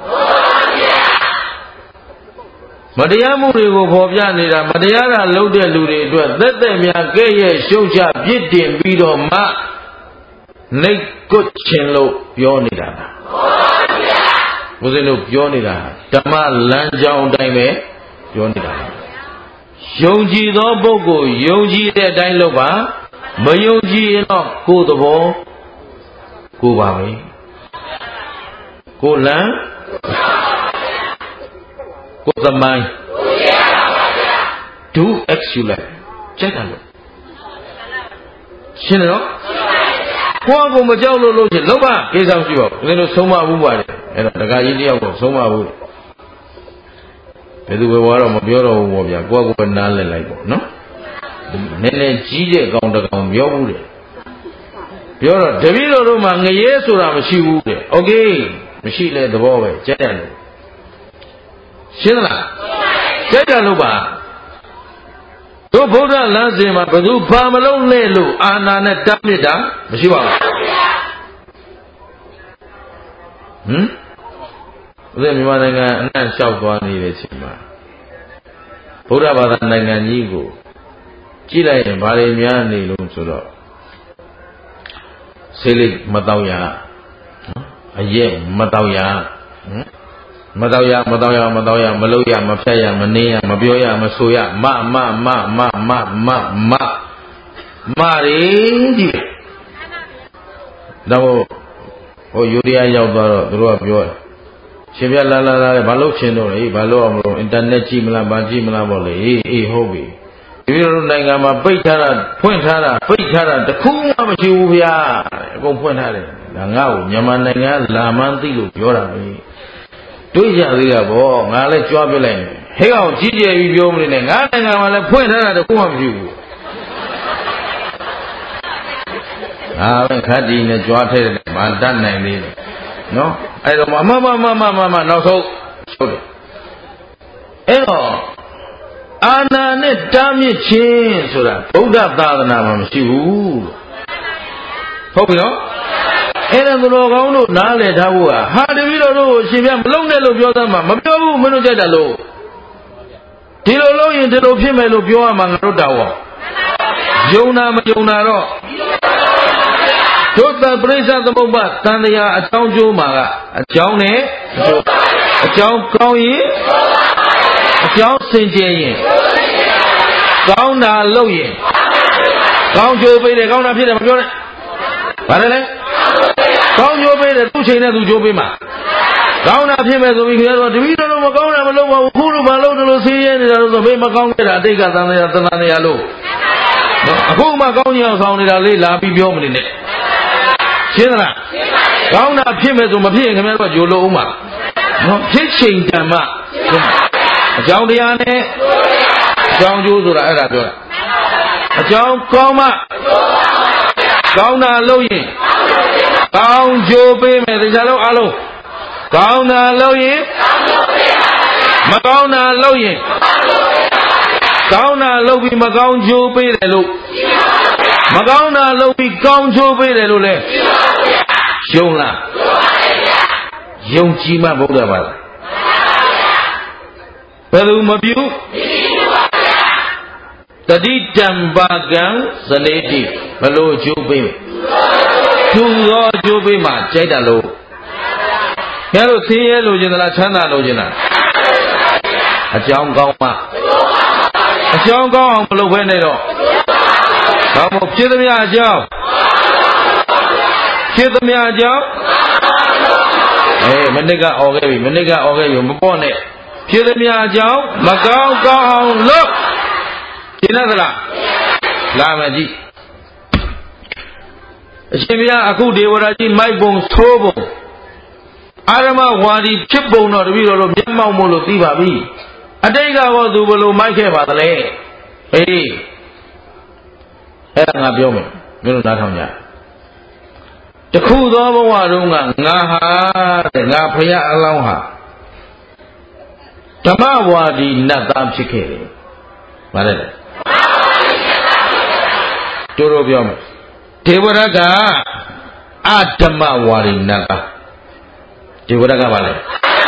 မတရားမှုတွေကိုဖော်ပြနေတာမတရားတာလုပ်တဲ့လူတွေအတွက်သက်သက်များကဲ့ရဲ့ရှုပ်ချပြစ်တင်ပြီးတော့မှနှိတ်ကွချင်လို့ပြောနေတာဘုရားတို့ပြောနေတာဓမ္မလမ်းကြောင်းအတိုင်းပဲပြောနေတာယုံကြည်သောပုဂ္ဂိုလ်ယုံကြည်တဲ့အတိုင်းလုပ်ပါမယုံကြည်ရင်တော့ကိုယ်သဘောကိုပါပဲကိုလမ်းကိုသမိုင်းdo excellent ကြိုက်တယ်လို့ရှင်းတယ်နော်ကိုယ့်ကိုမကြောက်လို့လုပ်ချင်လုပ်ပါကိစ္စမရှိပါဘူးဦးဇင်းတို့ဆုံးမဘူးပါတယ်အဲ့တော့ဒကာကြီးတယောက်ကိုဆုံးမဘူးဘယ်သူပဲတော့မပြောတော့ဘူးပေါ့ဗျာကိုယ့်ကိုနားလည်လိုက်ပေါ့နော်နည်းနည်းကြီးတဲ့ကောင်တကောင်ပြောဘူးတဲ့ပြောတော့တပည့်တော်တို့မှာငရဲဆိုတာမရှိဘူးတဲ့โอเคမရှိလဲသဘောပဲကြက်တယ်လို့ရှင်းလားကြက်တယ်လို့ပါတို့ဗုဒ္ဓလမ်းစဉ်မှာဘယ်သူဘာမလုံးနဲ့လို့အာနာနဲ့တတ်မြစ်တာမရှိပါဘူးဦးဇင်းမြန်မာနိုင်ငံအနှံ့လျှောက်သွားနေတဲ့အချိန်မှာဗုဒ္ဓဘာသာနိုင်ငံကြီးကိုကြည့်လိုက်ရင်ဘာတွေများနေလို့ဆိုတော့ဆေးလိပ်မတောက်ရအရက်မတောက်ရမတော်ရမလို့ရမဖြတ်ရမနေရမပြောရမဆိုရမတွေကြီးတော့ဟိုယူရီးယားရောက်သွားတော့သူတို့ကပြောတယ်ရှင်ပြလာဘာလို့ရှင်တော့လေဘာလို့အောင်မလို့အင်တာနက်ကြည့်မလားဘာကြည့်မလားပေါ့လေအေးဟုတ်ပြီဒီလိုနိုင်ငံမှာပိတ်ထားတာဖွင့်ထားတာပိတ်ထားတာတခုမှမရှိဘူးဗျာအကုန်ဖွင့်ထားတယ်ဒါငါ့ကိုမြန်မာနိုင်ငံလာမှန်းသိလို့ပြောတာပဲတွေးကြသေးတာဗောငါလည်းကြွားပြလိုက်ဟဲ့ကောင်ကြီးကျယ်ပြီးပြောမနေနဲ့ငါနိုင်ငံမှာလည်းဖွင့်ထားတာတခုမှမရှိဘူးပဲခတ်တီနဲ့ကြွားထဲတယ်မတတ်နိုင်သေးတယ်နော်အဲ့တော့မနောက်ဆုံးဟုတ်တယ်အဲ့တော့အာနာနဲ့တားမြစ်ခြင်းဆိုတာဗုဒ္ဓသာသနာမှာမရှိဘူးဟုတ်ပြီနော်အဲ့ဒါသူတော်ကောင်းတို့နားလည်ထားဖို့ဟာတပည့်တော်တို့ကိုရှင်ပြမလုံးနဲ့လို့ပြောသားမှာမပြောဘူးမင်းတို့ကြိုက်တယ်လို့ဒီလိုလုပ်ရင်ဒီလိုဖြစ်မယ်လို့ပြောရမှာငါတို့တောင်းယုံနာမယုံနာတော့တို့သပရိစ္ဆသမုပ္ပါတန်တရားအကြောင်းကျိုးမှာကအကြောင်းနဲ့အကြောင်းကောင်းရင်အကြောင်းစင်ကြယ်ရင်ကောင်းတာလုပ်ရင်ကောင်းကျိုးပေးတယ်ကောင်းတာဖြစ်တယ်မပြောနဲ့ဘာလဲကောင်းကျိုးပေးတယ်သူ့ချိန်နဲ့သူကျိုးပေးမှာကောင်းတာဖြစ်မဲ့ဆိုပြီးခင်ဗျားတို့တပည့်တော်မကောင်းတာမလုပ်ပါဘူးခုလိုမလုပ်တယ်လို့ဆေးရဲနေတာလို့ဆိုဘေးမကောင်းခဲ့တာအတိတ်ကသံဃာသဏ္ဍာန်နေရလို့အခုမှကောင်းကြီးအောင်ဆောင်နေတာလေးလာပြီးပြောမနေနဲ့ရှင်းသလားကောင်းတာဖြစ်မဲ့ဆိုမဖြစ်ရင်ခင်ဗျားတို့ဂျိုလို့အောင်မှာနော်ဖြစ်ချိန်တန်မှအကြောင်းတရားနဲ့အကြောင်းကျိုးဆိုတာအဲ့ဒါပြောတာအကြောင်းကောင်းမှကောင်းတာလုပ်ရင်ကောင်းကျိုးပေးမယ်တရားလုံးအလုံးကောင်းတာလုပ်ရင်မကောင်းတာလုပ်ရင်ကောင်းတာလုပ်ပြီးမကောင်းကျိုးပေးတယ်လို့မကောင်းတာလုပ်ပြီးကောင်းကျိုးပေးတယ်လို့လဲယုံလားယုံကြည်မှဗုဒ္ဓဘာသာဘယ်သူမပြုတတိတံပါကံဇလေတိဘလို့ကျိုးပေးသူရောကျိုးပေးမှကြိုက်တယ်လို့ဘယ်လိုဆင်းရဲလို့ခြင်းလားချမ်းသာလို့ခြင်းလားအကြောင်းကောင်းမှအကြောင်းကောင်းအောင်မလုပ်ဘဲနဲ့တော့ဘာမို့ဖြစ်သမျှအကြောင်းဖြစ်သမျှအကြောင်းမနစ်ကអော်ခဲ့ပြီမနစ်ကអော်ခဲ့ပြီမပေါ့နဲ့ဖြစ်သမျှအကြောင်းမကောင်းကောင်းအောင်လုပ်ရှင်းသလားလာမယ်ကြည့်အရှင်ဘုရားအခုဒေဝရာကြီးမိုက်ပုံသိုးပုံအာရမဝါဒီဖြစ်ပုံတော့တပည့်တော်တို့မျက်မှောက်မို့လို့သိပါပြီအတိတ်ကဘောသူဘလို့မိုက်ခဲ့ပါသလဲဟေးအဲ့ဒါငါပြောမယ်မင်းတို့နားထောင်ကြတခုသောဘဝတုန်းကငါဟာတဲ့ငါဖရာအလောင်းဟာဓမ္မဝါဒီနတ်သားဖြစ်ခဲ့တယ်ဗါလဲတို့ပြောမယ်ဒေဝရကအဓမ္မဝါဒီနတ်သားဒေဝရကပါလေ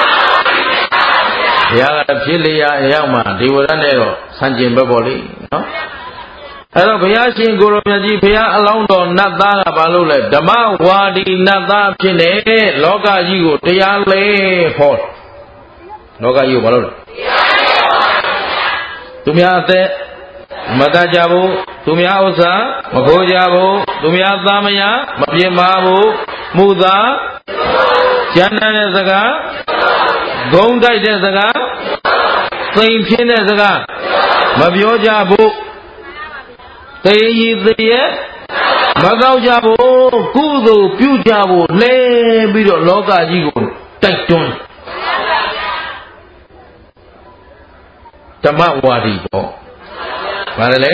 ဘုရားကဖြစ်လျာအရောက်မှာဒေဝရနဲ့တော့ဆန့်ကျင်ဘက်ပေါ့လေနော်အဲ့တော့ဘုရားရှင်ကိုရောမြတ်ကြီးဘုရားအလောင်းတော်နတ်သားကဘာလို့လဲဓမ္မဝါဒီနတ်သားဖြစ်နေလောကကြီးကိုတရားလဲဟောလောကကြီးကိုဘာလို့လဲသူများအသက်မတတ်ကြဘူးသူများဥစ္စာမခိုးကြဘူးသူများသားမယားမပြင်းပါဘူးမူသာကျမ်းတဲ့စကားဂုံးတိုက်တဲ့စကားသိမ်ဖြစ်တဲ့စကားမပြောကြဘူးသေရီသေရမတော့ကြဘူးကုသိုလ်ပြုကြဖို့လဲပြီးတော့လောကကြီးကိုတိုက်တွန်းဓမ္မဝါဒီပေါ့ဘာလဲ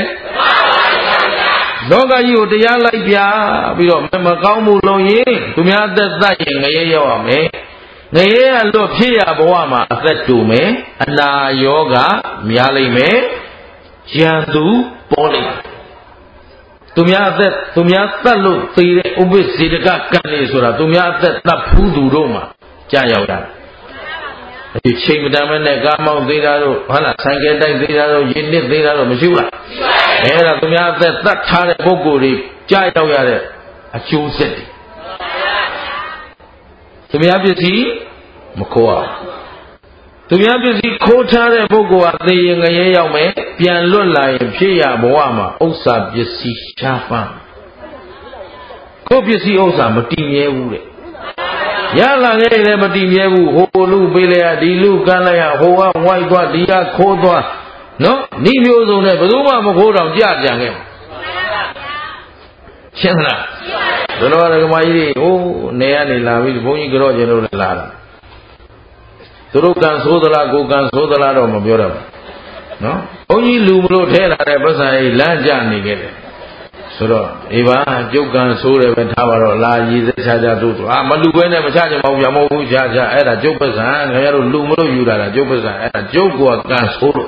လောကကြီးကိုတရားလိုက်ပြပြီးတော့မကောင်းမှုလုပ်ရင်သူများသက်သက်ရင်ငရဲရောက်ရမယ်ငရဲကလွတ်ဖြစ်ရဘဝမှာအသက်တူမယ်အနာယောဂများလိမ့်မယ်ရန်သူပေါ်လိမ့်မယ်သူများအသက်သူများသတ်လို့သေတဲ့ဥပ္ပစေတကကံနေဆိုတာသူများအသက်သတ်ဖူးသူတို့မှာကြာရောက်တာဒီချိန်မတမ်းနဲ့ကားမောင်းသေးတာတို့ဟုတ်လားဆိုင်ကယ်တိုက်သေးတာတို့ရင်းနစ်သေးတာတို့မရှိဘူးလားအဲ့ဒါသူများအသက်သတ်ထားတဲ့ပုဂ္ဂိုလ်တွေကြာရောက်ရတဲ့အကျိုးဆက်တွေသူများပစ္စည်းမခိုးအောင်သူများပစ္စည်းခိုးထားတဲ့ပုဂ္ဂိုလ်ဟာသေရင်ငရဲရောက်မယ်ပြန်လွတ်လာရင်ဖြစ်ရဘဝမှာဥစ္စာပစ္စည်းရှားပါကိုယ်ပစ္စည်းဥစ္စာမတည်မြဲဘူးတဲ့ရလာခဲ့လည်းမတည်မြဲဘူးဟိုလူပေးလိုက်ရဒီလူကမ်းလိုက်ရဟိုကဝိုက်သွားဒီကခိုးသွားနော်ဤမျိုးစုံနဲ့ဘယ်သူမှမခိုးတော့ကြပြန်ခဲ့ရှင်းလားဘယ်လိုလဲကမကြီးတွေဟိုနေရနေလာပြီးဘုန်းကြီးကြော့ကျင်လို့လာတာသူတို့ကံဆိုးသလားကိုကံဆိုးသလားတော့မပြောတော့ဘူးနော်ဘုန်းကြီးလူမလို့ထဲလာတဲ့ပတ်စံကြီးလမ်းကျနေခဲ့တယ်ဆိုတော့အေးပါကျုပ်ကံဆိုးတယ်ပဲထားပါတော့လာရည်စချာချာတို့မလူပဲနဲ့မချချင်ပါဘူးဗျာမဟုတ်ဘူးချာချာအဲ့ဒါကျုပ်ပတ်စံခင်ဗျားတို့လူမလို့ယူလာတာကျုပ်ပတ်စံအဲ့ဒါကျုပ်ကကံဆိုးလို့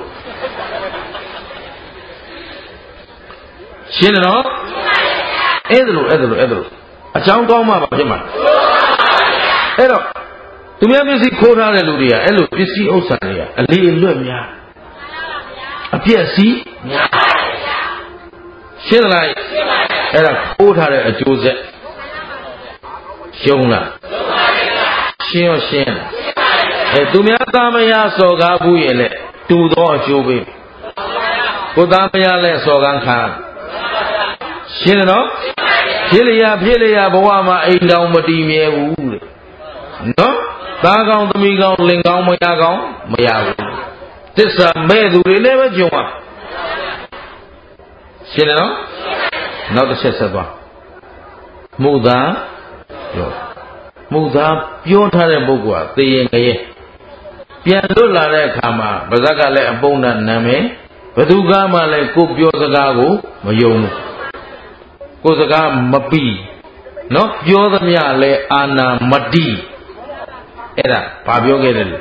ရှင်းတယ်နော်အဲ့ဒါလို့အကြောင်းကောင်းမှပါဖြစ်မှာအဲ့တော့သူများပစ္စည်းခိုးထားတဲ့လူတွေကအဲ့လိုပစ္စည်းဥစ္စာတွေကအလေးအလွတ်များအပြည့်စီးများရှင်းလားအဲ့ဒါခိုးထားတဲ့အကျိုးဆက်ရှုံးလားရှင်းရောရှင်းလားသူများသားမယားစော်ကားဘူးရဲ့လေတူသောအကျိုးပဲကိုသားမယားလည်းစော်ကားခံရှင်းတယ်နော်ဖြစ်လျာဘဝမှာအိမ်တောင်မတည်မြဲဘူးတဲ့နော်သားကောင်းသမီးကောင်းလင်ကောင်းမယားကောင်းမရဘူးသစ္စာမဲ့သူတွေလည်းပဲကြုံရရှင်းတယ်နော်နောက်တစ်ချက်ဆက်သွားမှုသားပြောထားတဲ့ပုဂ္ဂိုလ်ကသေရင်ငရဲပြန်လွတ်လာတဲ့အခါမှာဗဇက်ကလည်းအပုံနဲ့နာမည်ဘသူကမှလည်းကိုပြောစကားကိုမယုံဘူးကိုစကားမပြီးနော်ပြောသမျှလည်းအာနာမတိအဲ့ဒါဘာပြောခဲ့တယ်လဲ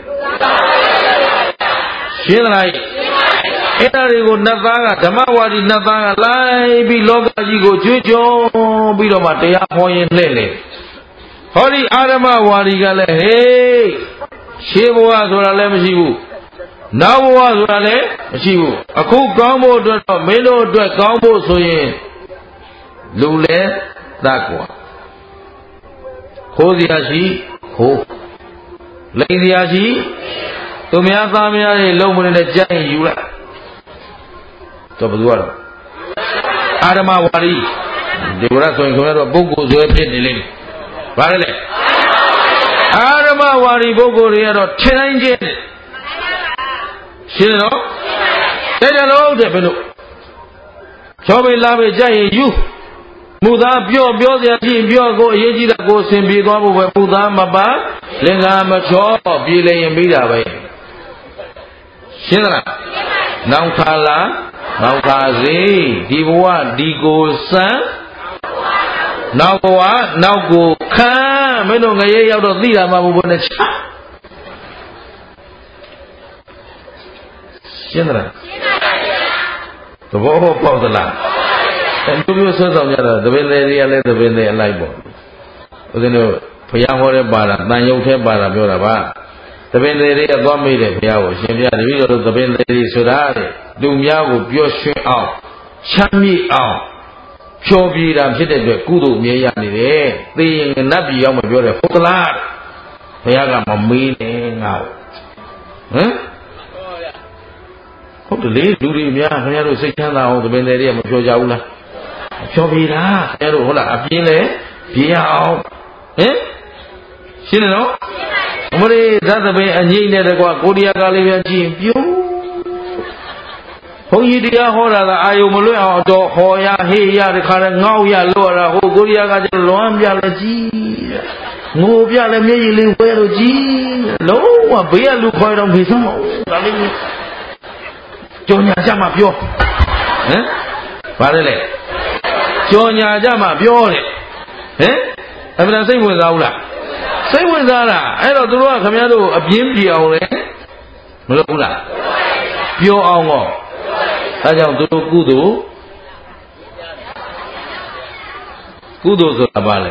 ရှင်းလားအဲ့ဒါတွေကိုနတ်သားကဓမ္မဝါဒီနတ်သားကလိုက်ပြီးလောကကြီးကိုကြွေးကြော်ပြီးတော့မှတရားဟောရင်လှဲ့လေဟောဒီအာရမဝါဒီကလည်းဟေးရှေးဘဝဆိုတာလည်းမရှိဘူးနောက်ဘဝဆိုတာလည်းမရှိဘူးအခုကောင်းဖို့အတွက်တော့မင်းတို့အတွက်ကောင်းဖို့ဆိုရင်လူလဲသတ်ကွာခိုးစရာရှိခိုးလိမ်စရာရှိသူများသားများတွေလုံးမနေတဲ့ကြိုက်ယူလိုက်တော့ဘယ်သူကတော့အာရမဝါဒီဒီဝရဆိုရင်ခင်ဗျားတို့ပုဂ္ဂိုလ်ဆွဲဖြစ်နေလိမ့်မယ်ဘာလဲလဲအာရမဝါဒီပုဂ္ဂိုလ်တွေကတော့ထင်တိုင်းချင်းရှင်းနော်တဲ့တယ်လို့တဲ့ဘယ်လိုချောပိလာပိကြိုက်ရင်ယူမူသားပြောစရာရှိရင်ပြောကိုအရေးကြီးတာကိုဆင်ပြေသွားဖို့ပဲမူသားမပါလင်္ကာမချောပြေလျင်ပြီးတာပဲရှင်းသလားနောက်ခါလားနောက်ခါစီဒီဘဝဒီကိုစံနောက်ဘဝနောက်ကိုခံမင်းတို့ငရေရောက်တော့သိတာမှမဟုတ်ဘူးနဲ့ရှင်းသလားသဘောပေါက်သလားသူမျိုးဆွဆောင်ကြတော့သဘင်သေးတွေကလည်းသဘင်သေးအလိုက်ပေါ့ဦးဇင်းတို့ဘုရားဟောတဲ့ပါတာတန်ရုပ်ထဲပါတာပြောတာပါသဘင်သေးတွေကသွားမိတယ်ဘုရားကိုရှင်ပြတပည့်တော်တို့သဘင်သေးတွေဆိုတာတဲ့သူများကိုပျော်ရွှင်အောင်ချမ်းမြေ့အောင်ဖြောပြတာဖြစ်တဲ့အတွက်ကုသိုလ်အမြဲရနေတယ်သေရင်နတ်ပြည်ရောက်မပြောတယ်ဟုတ်သလားဘုရားကမမေးနဲ့ငါ့ဟမ်ဟုတ်တယ်လေလူတွေများခင်ဗျားတို့စိတ်ချမ်းသာအောင်သဘင်သေးတွေကမပြောကြဘူးလားဖြောပြတာခင်ဗျားတို့ဟုတ်လားအပြင်းလဲပြေးရအောင်ဟင်ရှင်းတယ်နော်အမလေးဇတ်သဘင်အငိမ့်နဲ့တကွာကိုတရားကားလေးပြန်ကြည့်ပြုံးဘုန်းကြီးတရားဟောတာကအာယုံမလွတ်အောင်တော့ဟောရဟေးရတခါလဲငေါ့ရလို့ရတာဟိုကိုတရားကကျတော့လွမ်းပြလဲကြီးငိုပြလဲမျက်ရည်လေးဝဲလို့ကြီးလုံးဝဘေးကလူခေါ်တော့ဖေးစမ်းမအောင်ဒါလေးကြော်ညာကြမှာပြောဟမ်ဘာလဲလဲကြော်ညာကြမှာပြောတယ်ဟမ်အမှန်စိတ်ဝင်စားဘူးလားစိတ်ဝင်စားတာအဲ့တော့သူတို့ကခင်ဗျားတို့အပြင်းပြေအောင်လဲမလုပ်ဘူးလားပြောအောင်ကောဒါကြောင့်သူတို့ကုသိုလ်ဆိုတာဘာလဲ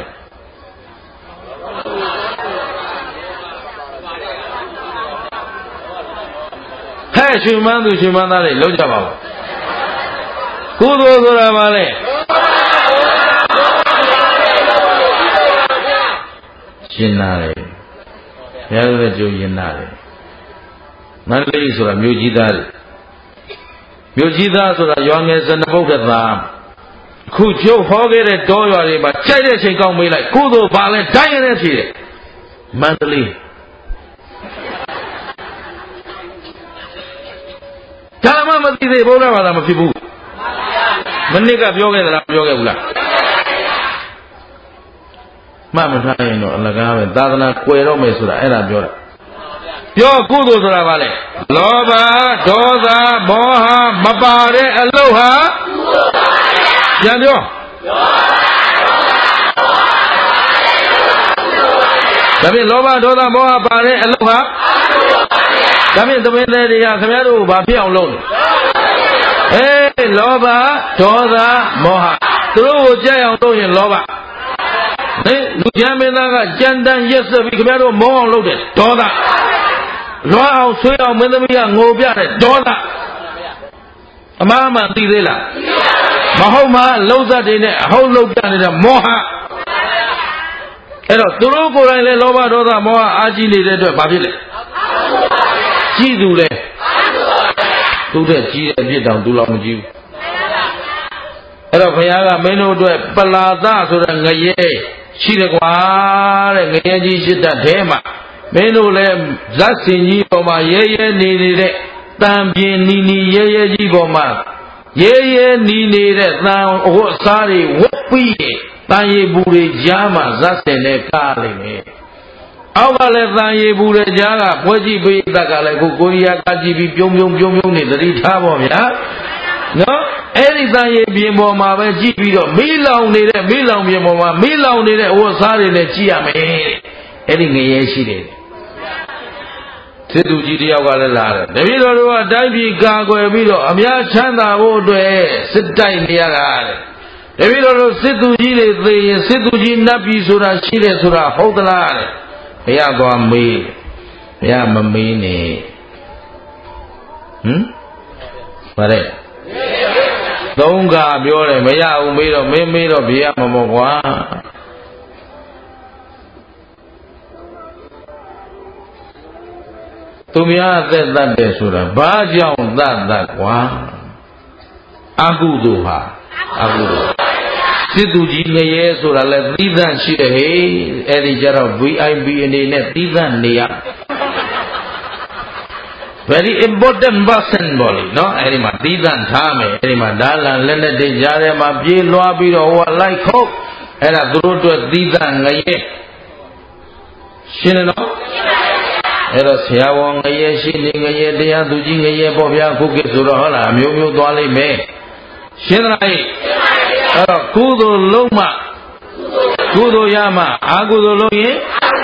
ဟဲ့ရှင်မန်းသူရှင်မန်းသားတွေလောက်ကြပါဦးကုသိုလ်ဆိုတာဘာလဲရှင်နာတယ်ဘုရားရဲ့ကြိုးရင်နာတယ်မန္တလေးဆိုတာမြို့ကြီးသားတွေမြို့ကြီးသားဆိုတာရွာငယ်စနပုဒ္ဒသာခုကျုပ်ဟောခဲ့တဲ့တောရွာတွေမှာကြိုက်တဲ့ချိန်ကောက်မေးလိုက်ကုသိုလ်ဘာလဲတိုင်းရတဲ့ဖြေတယ်မန္တလေးဓမ္မမသိသေးဘုရားဘာသာမဖြစ်ဘူးမနစ်ကပြောခဲ့သလားပြောခဲ့ဘူးလားမှတ်မထားရင်တော့အလကားပဲသာသနာကွယ်တော့မယ်ဆိုတာအဲ့ဒါပြောတာပြောကုသိုလ်ဆိုတာဘာလဲလောဘဒေါသမောဟမပါတဲ့အလုပ်ဟာပြန်ပြောဒါဖြင့်လောဘဒေါသမောဟပါတဲ့အလုပ်ဟာဒါဖြင့်သမင်းသေးတွေကခင်ဗျားတို့ဘာဖြစ်အောင်လုပ်လဲလောဘဒေါသမောဟသူတို့ကိုကြက်အောင်လုပ်ရင်လောဘလူချမ်းမင်းသားကကြမ်းတမ်းရက်စက်ပြီးခင်ဗျားတို့မောအောင်လုပ်တယ်ဒေါသလွှမ်းအောင်ဆွေးအောင်မင်းသမီးကငိုပြတယ်ဒေါသအမှားမှန်သိသေးလား Mahoma loza de ne how low than the moha. Turu Koran Loba Roda Moha Aji needed a babile. Jidule. To the G and G down to Lamuji. Payaga Meno to a Palada so that Gaye, Chidagua, and Gayaji Shita Tema. Meno lem Zasini Boma Ye needed it. Tambien Nini Ye Goma. Ye needed it now. Oh, sorry, what we Taye Bure Jama Zasene Kali. Our Taye Bure Jala, Poji Be Takala, Goya Kaji, Pyong, the Ritabo. No, anything be more my GP, Milan needed, Milan Yamoma, Milan needed, was sorry that Chia made anything she did. Situ Gidia Valada. The middle of a diving cargo, a middle, Amia Chanda would sit tight near her. The middle of Situ Gide, the Situ Ginapi Sura, Chile Sura, Hodala. Yago me, Yamamini. What? Donga Biore, Maya Umiro, Mimiro, Biamamogua. Tumia said that de Sura, Bajao that one. Aguduha, Agudu. Situji Neye Sura, let Ridan Shide, Edijara, VIB in the net, Ridan Nia. Very important person body, no? Anima Didan Tame, Anima Dalan, Leonard de Jarema, P. Loabiro, or like hope, and a through to a Didan Gaye. Shino? Eros Yawong Gaye, Shining Gaye, they are doing a ye, Bobia, Cookie Surahola, Mumu Dwali May. Shinai, Kudo Loma, Kudo Yama, Agudo Loye,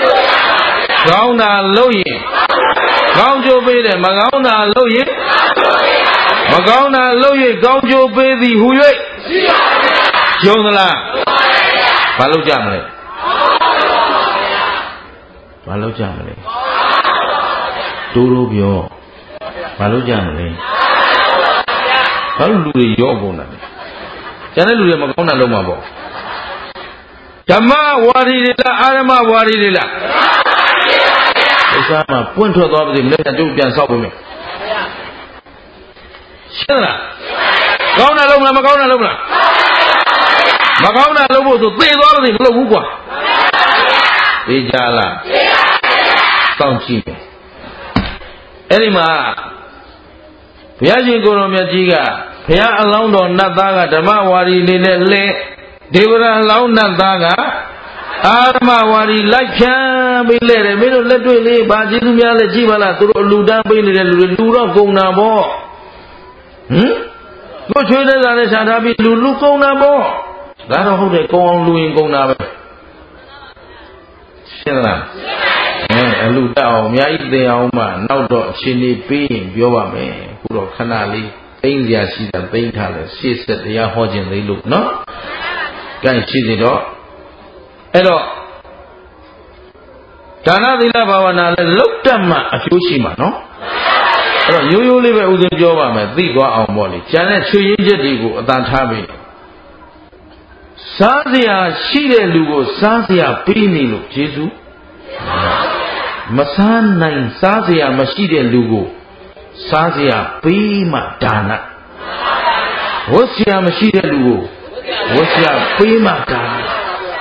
Gauna Loye. Gaujo Bay, Magauna Loye, Magauna Loye, Gaujo Bay, the Huye, Jonala, Palo Jamle, Palo Jamle, Turubio, Palo Jamle, Palu Yobona, Channel Magauna Lomabo, Tama Waridilla, Arama Waridilla. Sama point to the left and do can solve me. Shana Gauna Loma, Magauna Loma Magauna Lobo to pay all the Logua Ejala Sound cheap. Anima Piaji Goromia Giga, Pia alone on Nadaga, Damawari Le, they were alone Nadaga. Armawari like be let a middle let me live, Bajimia Jivala, Luda, Lura Gonabo. No children are Shadabi, Lulu Gonabo. That's how they go on doing Gonabo. Shana Luda, Mia de Alma, now dot Chini being Biovame, Kuro Canali, India, she's a paint color. She said they are hodging, they look, no? Can't cheat it all. Hello. Dana Dila Bavana looked at my Fushima, no? You live with Jova, the go on body. Janet Chuyinjadigo, that habit. Sazia, Shide Lugo, Sazia, Pini, Jesu. Masan nine, Sazia, Mashide Lugo, Sazia, Pima Dana. Wosia Mashide Lugo, Wosia Pima Dana.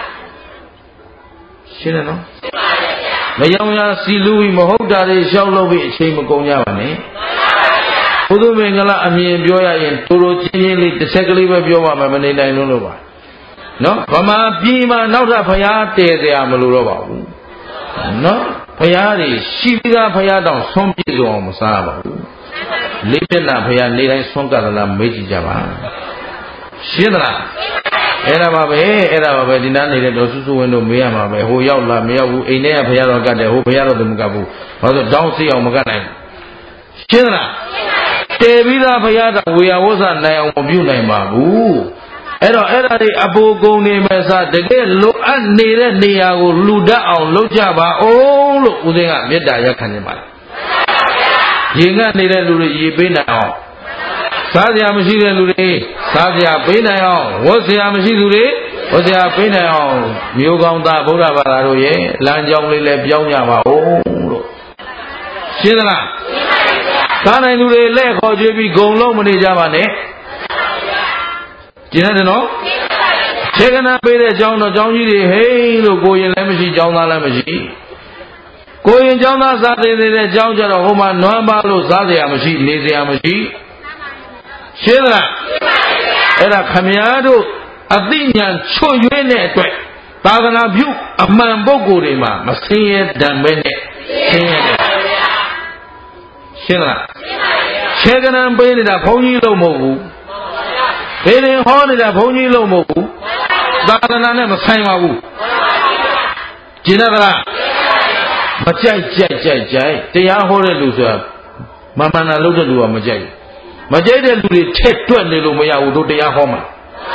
Shino Mayama see Louis Mahoda, Shalovi, Shamagonia. Udumingala, Ami, Bioya, and Turo Chini, the second of Bioma, Manina, Nulova. No, Pama, Pima, Nauta Payate, the Amalurova. No, Payari, Shiviga Payada, some people on Masaba. Little Paya, Nila, Sonka, Meji Java. Shidra. Era Babe, Dinani, Dosu, window, Miama, who Yaula, Miabu, Inea Payaro Gade, who Payaro de Mugabu, or the Downsi or Magana. Shidra, Tevida Payada, we are was a name of you name Mabu. Era the Abu Goni Mesa, the gay look and near Niago, Luda, or Lojaba, oh, look, Udinga, Meda Yakanima. Yinga needed to be now. စားစရာမရှိတဲ့လူတွေစားစရာပေးနိုင်အောင်ဝတ်စရာမရှိသူတွေဝတ်စရာပေးနိုင်အောင်မျိုးကောင်းသားဗုဒ္ဓဘာသာတို့ရဲ့လမ်းကြောင်းလေးလည်းပြောင်းကြပါဦးလို့ရှင်းသလားစားနိုင်သူတွေလက်ခေါ်ကျွေးပြီးဂုံလုံးမနေကြပါနဲ့ကျင်းတယ်နော်ခြေကနာပေးတဲ့ကျောင်းတော်ကျောင်းကြီးတွေဟေးလို့ကိုရင်လည်းမရှိကျောင်းသားလည်းမရှိကိုရင်ကျောင်းသားစားတဲ့ကျောင်းကြတော့ဟိုမှာနွမ်းပါလို့စားစရာမရှိနေစရာမရှိရှင်းလားအဲ့ဒါခမည်းတော်အသိဉာဏ်ချွတ်ယွင်းတဲ့အတွက်သာသနာပြုအမှန်ပုဂ္ဂိုလ်တွေမှာမဆင်းရဲတမ်းပဲနဲ့ဆင်းရဲတယ်ရှင်းလားခြေကနာပေးနေတာဘုန်းကြီးလို့မဟုတ်ဘူးဘေးရင်ဟောနေတာဘုန်းကြီးလို့မဟုတ်ဘူးသာသနာနဲ့မဆိုင်ပါဘူးကျင်တယ်လားမကြိုက်တရားဟောတဲ့လူဆိုတာမမှန်တာလုပ်တဲ့လူကမကြိုက်မကြိုက်တဲ့လူတွေထက်တွက်နေလို့မရဘူးတို့တရားဟောမှာ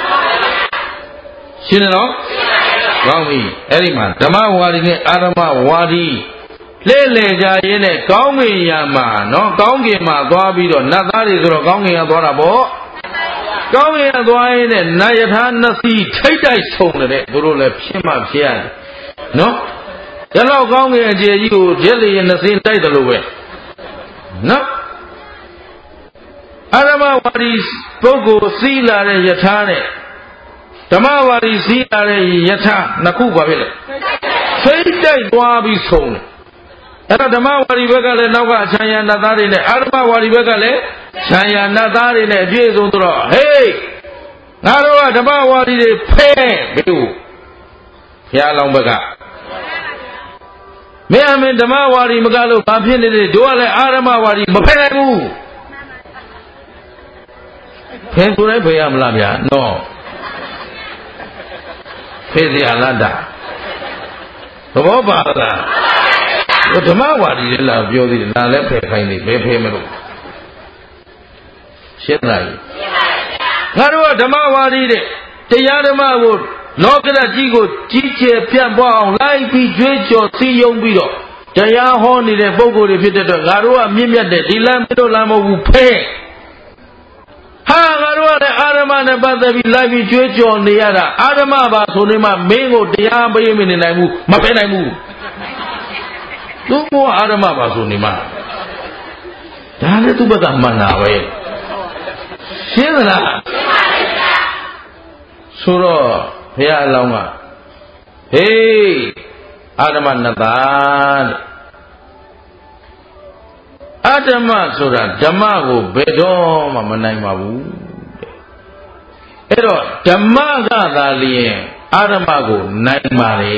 ရှင်းတယ်နော်ကောင်းပြီအဲ့ဒီမှာဓမ္မဝါဒီနဲ့အာရမဝါဒီလဲလေကြရင်းနဲ့ကောင်းကင်ရမှာနော်ကောင်းကင်မှာသွားပြီးတော့နတ်သားတွေဆိုတော့ကောင်းကင်ရသွားတာပေါ့ကောင်းကင်ရသွားရင်းနဲ့နတ်ယထာနှစ်စီးထိတ်တိုက်ဆုံးတယ်သူတို့လည်းဖြစ်မှဖြစ်ရတယ်နော်ဒီလောက်ကောင်းကင်အကျေကြီးကိုကျက်လျင်နှစ်စင်းတိုက်တယ်လို့ပဲနော်အာရမဝါဒီပုဂ္ဂိုလ်စီးလာတဲ့ယထာနဲ့ဓမ္မဝါဒီစီးလာတဲ့ယထာနှစ်ခုပါပဲလေထိတ်တိုက်သွားပြီးဆုံးတယ်အဲ့တော့ဓမ္မဝါဒီဘက်ကလည်းနောက်ကခြံရနတ်သားတွေနဲ့အာရမဝါဒီဘက်ကလည်းခြံရနတ်သားတွေနဲ့အပြည့်စုံတော့ဟေးငါတို့ကဓမ္မဝါဒီတွေဖဲဘယ်လိုဘုရားလောင်းဘက်ကမင်းဓမ္မဝါဒီမကလို့ဘာဖြစ်နေလဲတို့ကလည်းအာရမဝါဒီမဖဲနိုင်ဘူးဖဲဆိုတိုင်းဖဲရမလားဗျာနော်ဖဲစီအလားတာသဘောပါလားဓမ္မဝါဒီလည်းလာပြောသေးတယ်လာလည်းဖဲခိုင်းနေဘယ်ဖဲမလို့ရှင်းလားငါတို့ကဓမ္မဝါဒီတဲ့တရားဓမ္မကိုလောကဓာတ်ကြီးကိုကြီးကျယ်ပြန့်ပွားအောင်လိုက်ပြီးကြွေးကြော်စည်းရုံးပြီးတော့တရားဟောနေတဲ့ပုဂ္ဂိုလ်တွေဖြစ်တဲ့အတွက်ငါတို့ကမြင့်မြတ်တဲ့ဒီလမ်းမတို့လမ်းမဟုတ်ဘူးဖဲဟာငါတို့ကလည်းအာရမနဲ့ပတ်သက်ပြီးလိုက်ပြီးကြွေးကြော်နေရတာအာရမပါဆိုနေမှမင်းကိုတရားမပေးမနေနိုင်ဘူးမဖဲနိုင်ဘူးသူ့ဘောအာရမပါဆိုနေမှဒါလည်းသူ့ဘက်ကမှန်တာပဲရှင်းသလားဆိုတော့ဘုရားအလောင်းကဟေးအာရမနတ်သားတဲ့အာဓမ္မဆိုတာဓမ္မကိုဘယ်တော့မှမနိုင်ပါဘူးတဲ့အဲ့တော့ဓမ္မကသာလျင်အာဓမ္မကိုနိုင်ပါလေ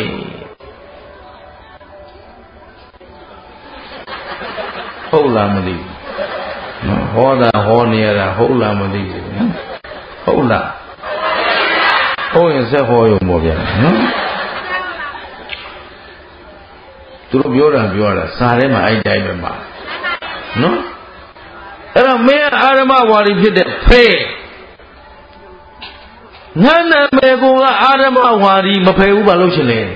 ဟုတ်လားမသိဘူးဟောတာဟောနေရတာဟုတ်လားမသိဘူးနော်ဟုတ်လားဟုတ်ရင်ဆက်ဟောရုံပေါ့ဗျာနော်သူတို့ပြောတာစာထဲမှာအဲ့တိုင်းပဲမှာနော်အဲ့တော့မင်းအာရမဝါဒီဖြစ်တဲ့ဖဲငါနာမည်ကအာရမဝါဒီမဖယ်ဘူးဘာလို့ရှင်လဲ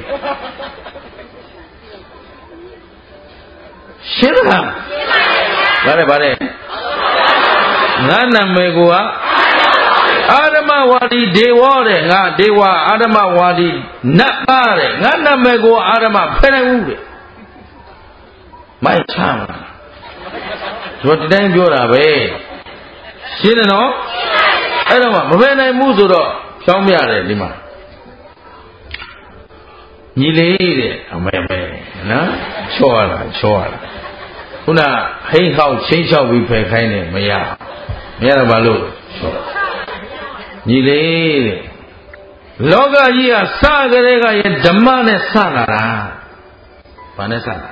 ရှင်းလားဗါတယ်ငါနာမည်ကအာရမဝါဒီဒေဝတဲ့ငါဒေဝအာရမဝါဒီနတ်သားတဲ့ငါနာမည်ကအာရမဖယ်နိုင်ဘူးတဲ့မိုက်ချမ်းတို့ဒီတိုင်းပြောတာပဲရှင်းတယ်နော်အဲ့တော့မဖယ်နိုင်ဘူးဆိုတော့ဖြောင်းပြတယ်ဒီမှာညီလေးတဲ့အမေနော်ချောရတာခုနဟိန်းဟောက်ချင်းချောက်ပြီးဖယ်ခိုင်းတယ်မရတော့ဘာလို့ညီလေးတဲ့လောကကြီးကစကြတဲ့ကရဲ့ဓမ္မနဲ့စလာတာဘာနဲ့စလာ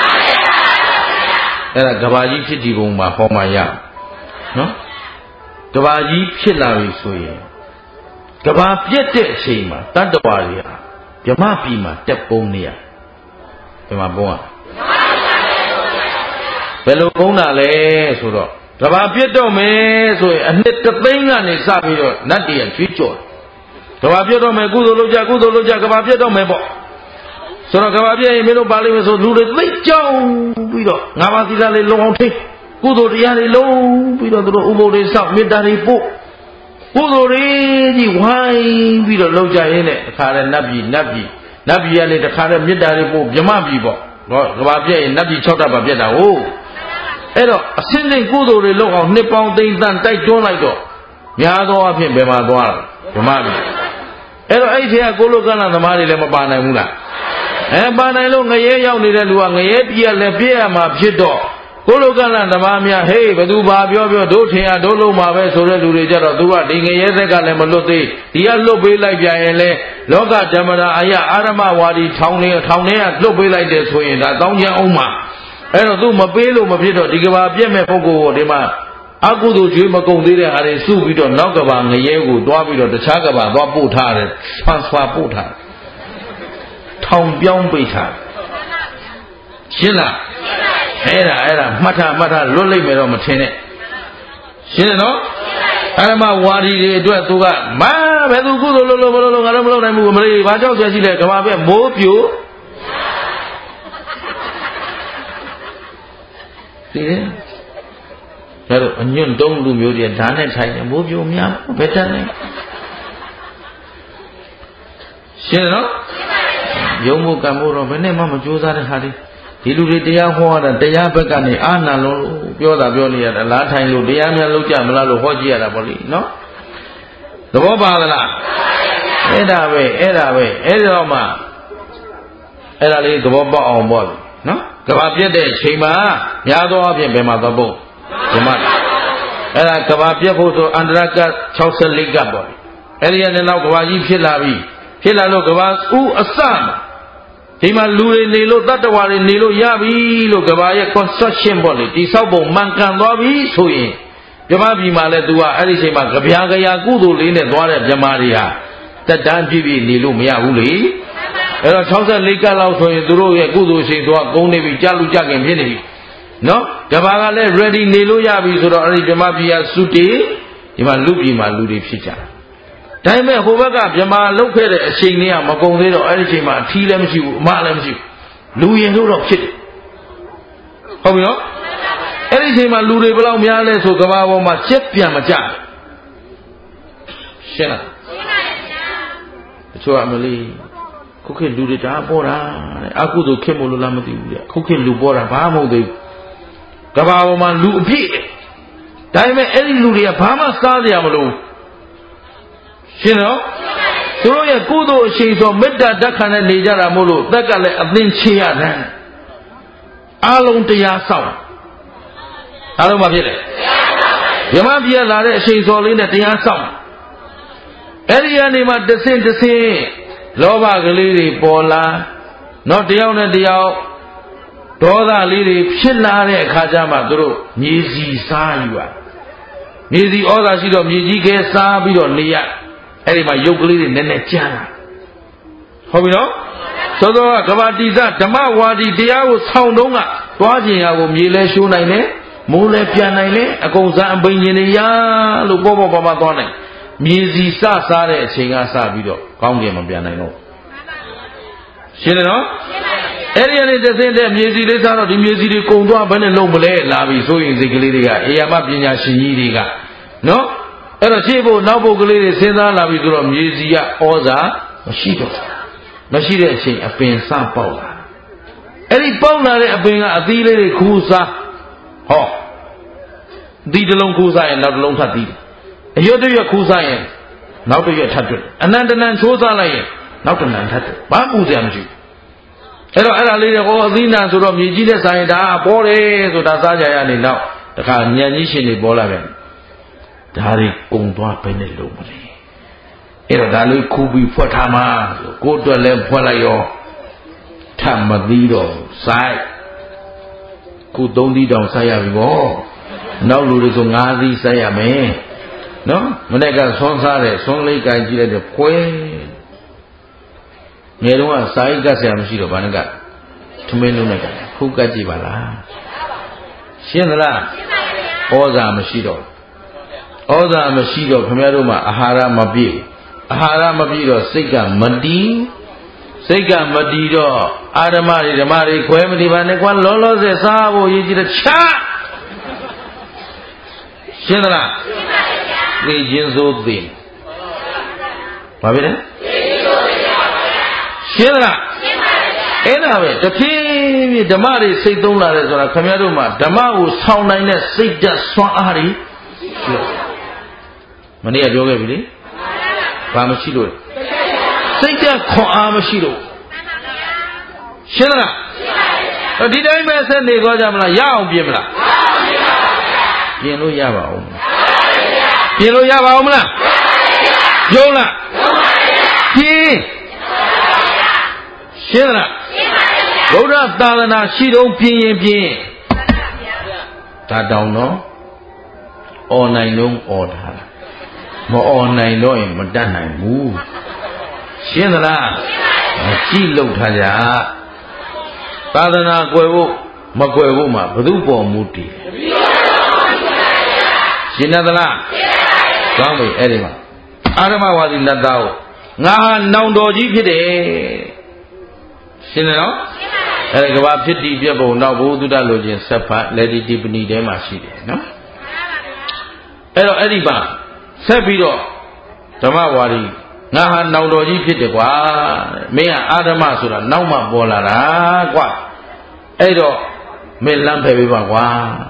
အဲ့ဒါကဘာကြီးဖြစ်ဒီပုံမှာဟောမှရနော်ကဘာကြီးဖြစ်လာပြီဆိုရင်ကဘာပြက်တဲ့အချိန်မှာတတ္တဝါတွေဟာဗြဟ္မပြည်မှာတက်ပုံနေရဒီမှာပုံကဘယ်လိုပုံတာလဲဆိုတော့ကဘာပြက်တော့မယ်ဆိုရင်အနှစ်3သိန်းကနေစပြီးတော့နတ်တည်းကကြွေးကြော်ကဘာပြက်တော့မယ်ကုသိုလ်လုပ်ကြကဘာပြက်တော့မယ်ပေါ့ဆိုတော့ကဘာပြက်ရင်မင်းတို့ပါလိမ့်မယ်ဆိုလူတွေသိကြောင်ပြီးတော့ငါးပါးသီလလေးလုံအောင်ထိကုသိုလ်တရားတွေလုံးပြီးတော့သူတို့ဥပုသ်တွေစောင့်မေတ္တာတွေပို့ကုသိုလ်တွေကြီးဝိုင်းပြီးတော့လောက်ကြရင်းနဲ့တခါတည်းနတ်ပြည်ကနေတခါတည်းမေတ္တာတွေပို့ဗြဟ္မပြည်ပေါ့နော်ကဘာပြည့်ရင်နတ်ပြည်6ဓာတ်ပါပြတ်တာဟုတ်အဲ့တော့အစင်းစိမ်ကုသိုလ်တွေလောက်အောင်နှစ်ပေါင်းသိန်းတန်တိုက်တွန်းလိုက်တော့များသောအားဖြင့်ဘယ်မှာသွားလဲဗြဟ္မပြည်အဲ့တော့အဲ့ဒီထဲကကိုလိုကန္နသမားတွေလည်းမပါနိုင်ဘူးလားပါနိုင်လို့ငရဲရောက်နေတဲ့လူကငရဲပြည်ကလည်းပြည့်ရမှာဖြစ်တော့ကိုလိုကလန်သမားများဟေးဘသူဘာပြောတို့ထင်ရတို့လုံးမှာပဲဆိုတဲ့လူတွေကြတော့သူကဒီငရဲသက်ကလည်းမလွတ်သေးဒီကလွတ်ပေးလိုက်ပြန်ရင်လေလောကဓမ္မရာအယအာရမဝါဒီထောင်ထဲကလွတ်ပေးလိုက်တယ်ဆိုရင်ဒါတောင်းချမ်းအောင်မှာအဲ့တော့သူမပေးလို့မဖြစ်တော့ဒီကဘာပြည့်မဲ့ပုဂ္ဂိုလ်ကိုဒီမှာအကုသိုလ်ကျွေးမကုန်သေးတဲ့ဟာတွေစုပြီးတော့နောက်ကဘာငရဲကိုသွားပြီးတော့တခြားကဘာသွားပို့ထားတယ်ဖန်ဆွာပို့ထားထောင်ပြောင်းပိတ်ထားရှင်းလားအဲ့ဒါမှတ်ထားလွတ်လိုက်မယ်တော့မထင်နဲ့ရှင်းတယ်နော်အဲ့ဒါမှဝါဒီတွေအတွက်သူကမဘယ်သူကုသိုလ်လို့ငါတော့မလုပ်နိုင်ဘူးမလေးဘာကြောက်ကြရှိလဲကဘာပဲမိုးပြိုသိတယ်အဲ့တော့အညွန့်တုံးလူမျိုးတွေဓာတ်နဲ့ထိုင်တယ်မိုးပြိုများဘယ်တတ်လဲရှင်းတယ်နော်ယုံမှုကံမှုတော့ဘယ်နဲ့မှမကြိုးစားတဲ့ဟာဒီလူတွေတရားဟောရတာတရားဘက်ကနေအာနာလုံးပြောနေရတာလားထိုင်လို့တရားများလုပ်ကြမလားလို့ဟောကြည့်ရတာပေါ့လေနော်သဘောပါသလားအဲ့ဒါပဲအဲ့တော့မှအဲ့ဒါလေးသဘောပေါက်အောင်ပေါ့နော်ကဘာပြတ်တဲ့အချိန်မှာများသောအားဖြင့်ဘယ်မှာသွားဖို့ဒီမှာအဲ့ဒါကဘာပြတ်ဖို့ဆိုအန္တရက64ကပ်ပေါ့အဲ့ဒီကနေနောက်ကဘာကြီးဖြစ်လာလို့ကဘာဥအစမှာဒီမှာလူတွေနေလို့တတ္တဝါတွေနေလို့ရပြီလို့ကဘာရဲ့ construction ပေါ့လေတိဆောက်ပုံမှန်ကန်သွားပြီဆိုရင်ဗြဟ္မပြည်မှာလဲသူကအဲ့ဒီချိန်မှာကြပြာကြရာကုသိုလ်လေးနဲ့သွားတဲ့ဗြဟ္မာတွေဟာတက်တန်းပြည့်နေလို့မရဘူးလေအဲ့တော့64ကလောက်ဆိုရင်သူတို့ရဲ့ကုသိုလ်ရှိန်သွားကုန်နေပြီကြာလူကြခင်ဖြစ်နေပြီနော်ကဘာကလည်း ready နေလို့ရပြီဆိုတော့အဲ့ဒီဗြဟ္မပြည်ကစုတေဒီမှာလူပြည်မှာလူတွေဖြစ်ကြတာဒါပေမဲ့ဟိုဘက်ကဗြဟ္မာလုတ်ခဲ့တဲ့အချိန်လေးကမကုန်သေးတော့အဲ့ဒီချိန်မှာအထီးလည်းမရှိဘူးအမလည်းမရှိဘူးလူရင်လို့တော့ဖြစ်တယ်ဟုတ်ပြီနော်အဲ့ဒီချိန်မှာလူတွေဘယ်လောက်များလဲဆိုကဘာပေါ်မှာချက်ပြန်မကြရှင်းလားရှင်းပါရဲ့ဗျာတချို့အမလေးခုခေတ်လူတွေဒါပေါ်တာတဲ့အကုသိုလ်ခေတ်မို့လို့လားမသိဘူးလေခုခေတ်လူပေါ်တာဘာမှမဟုတ်သေးဘူးကဘာပေါ်မှာလူအပြည့်ဒါပေမဲ့အဲ့ဒီလူတွေကဘာမှစားကြရမလို့ရှင်းတော့သူတို့ရဲ့ကုသိုလ်အရှိန်ဆိုမေတ္တာဓာတ်ခံနဲ့နေကြတာမို့လို့သက်ကလည်းအသင်ချေရတယ်အလုံးတရားဆောင်အားလုံးမဖြစ်တယ်ဗြဟ္မပြည်လာတဲ့အရှိန်စော်လေးနဲ့တရားဆောင်အဲ့ဒီကနေမှတဆင့်လောဘကလေးတွေပေါ်လာတော့တယောက်နဲ့တယောက်ဒေါသလေးတွေဖြစ်လာတဲ့အခါကျမှသူတို့မြေစီစားယူပါမြေစီဩဇာရှိတော့မြေကြီးခဲစားပြီးတော့နေရအဲ့ဒီမှာရုပ်ကလေးတွေနည်းနည်းကျန်လာဟုတ်ပြီနော်သောသောကဘာတိဇဓမ္မဝါဒီတရားကိုဆောင်းတုံးကသွားခြင်းရာကိုမြေလဲရှိုးနိုင်တယ်မိုးလဲပြန်နိုင်တယ်အကုန်စံအပိန်ရှင်တွေရလို့ပေါ့ပါသွားနိုင်မြေစီစစားတဲ့အချိန်ကစပြီးတော့ကောင်းကင်မပြန်နိုင်တော့ရှင်းတယ်နော်အဲ့ဒီကနေတစ်ဆင့်တဲ့မြေစီလေးစားတော့ဒီမြေစီတွေကုံသွားဘယ်နဲ့လုံးမလဲလာပြီဆိုရင်စိတ်ကလေးတွေကအေယာမပညာရှင်ကြီးတွေကနော်အဲ့တော့ရှေ့ဖို့နောက်ဖို့ကလေးတွေစဉ်းစားလာပြီဆိုတော့မြေစီကဩဇာမရှိတဲ့အချိန်အပင်စပေါက်လာအဲ့ဒီပေါက်လာတဲ့အပင်ကအသီးလေးတွေခူးစားဟောဒီတစ်လုံးခူးစားရင်နောက်တစ်လုံးထပ်သီးအရွတ်တရွတ်ခူးစားရင်နောက်တစ်ရွတ်ထပ်တွေ့အနန္တနံချိုးစားလိုက်ရင်နောက်တစ်နံထပ်တွေ့ဘာပူစရာမရှိအဲ့တော့အဲ့ဒါလေးတွေဟောအသီးနာဆိုတော့မြေကြီးနဲ့ဆိုင်ဒါပေါ်တယ်ဆိုတာစားကြရနေနောက်တခါညံကြီးရှင်တွေပေါ်လာပြန်ဒါတွေကုံသွားပဲနဲ့လုံးမလဲအဲ့တော့ဒါလေးခူးပြီးဖွက်ထားမှာကိုယ်အတွက်လည်းဖွက်လိုက်ရောထပ်မသီးတော့စိုက်ခု3သီးတောင်စိုက်ရပြီဗောနောက်လူတွေဆို5သီးစိုက်ရမယ်နော်မနေ့ကဆွန်းစားတယ်ဆွန်းလေးကန်ကြည့်လိုက်တယ်ဖွဲငယ်တုန်းကစာရိတ်ကတ်ဆရာမရှိတော့ဘာနဲ့ကထမင်းလုံးနဲ့ကခုကတ်ကြည့်ပါလားရှင်းသလားဩဇာမရှိတော့ဩဇာမရှိတော့ခင်ဗျားတို့မှာအာဟာရမပြည့်တော့စိတ်ကမတည်တော့အာဓမ္မတွေဓမ္မတွေခွဲမတည်ပါနဲ့ကွာလောလောဆယ်စားဖို့ရည်ကြည်တဲ့ချရှင်းသလားသိခြင်းစိုးသိဘာဖြစ်လဲရှင်းသလားအဲ့ဒါပဲတဖြည်းဖြည်းဓမ္မတွေစိတ်သုံးလာတယ်ဆိုတာခင်ဗျားတို့မှာဓမ္မကိုဆောင်နိုင်တဲ့စိတ်ဓာတ်စွမ်းအားတွေရှိမနေ့ကပြောခဲ့ပြီလေဘာမရှိလို့စိတ်ဓာတ်ခွန်အားမရှိလို့ရှင်းသလားဒီတိုင်းပဲဆက်နေသွားကြမလားရအောင်ပြင်မလားပြင်လို့ရပါဦးပြင်လို့ရပါဦးမလားယုံလားပြင်ရှင်းသလားဗုဒ္ဓသာသနာရှိတော့ပြင်ရင်ပြင်ဒါတောင်တော့အော်နိုင်တော့အော်ထားတာမအော်နိုင်တော့ရင်မတတ်နိုင်ဘူးရှင်းသလားကြည့်လို့ထားကြသာသနာကွယ်ဖို့မကွယ်ဖို့မှာဘု து ပေါ်မူတည်ရှင်းသလားကောင်းပြီအဲ့ဒီမှာအာရမဝါဒီနတ်သားကိုငါဟာနောင်တော်ကြီးဖြစ်တယ်ရှင်းတယ်နော်အဲ့ဒီကဘာဖြစ်တည်ပြပုံတော့ဘုသူတ္တလိုခြင်းဆက်ဖတ်လက်ဒီတိပဏီထဲမှာရှိတယ်နော်အဲ့တော့အဲ့ဒီမှာဆက်ပြီးတော့ဓမ္မဝါဒီငါဟာနောင်တော်ကြီးဖြစ်တယ်ကွာမင်းကအာဓမဆိုတာနောက်မှပေါ်လာတာကွာအဲ့တော့မင်းလမ်းဖယ်ပေးပါကွာ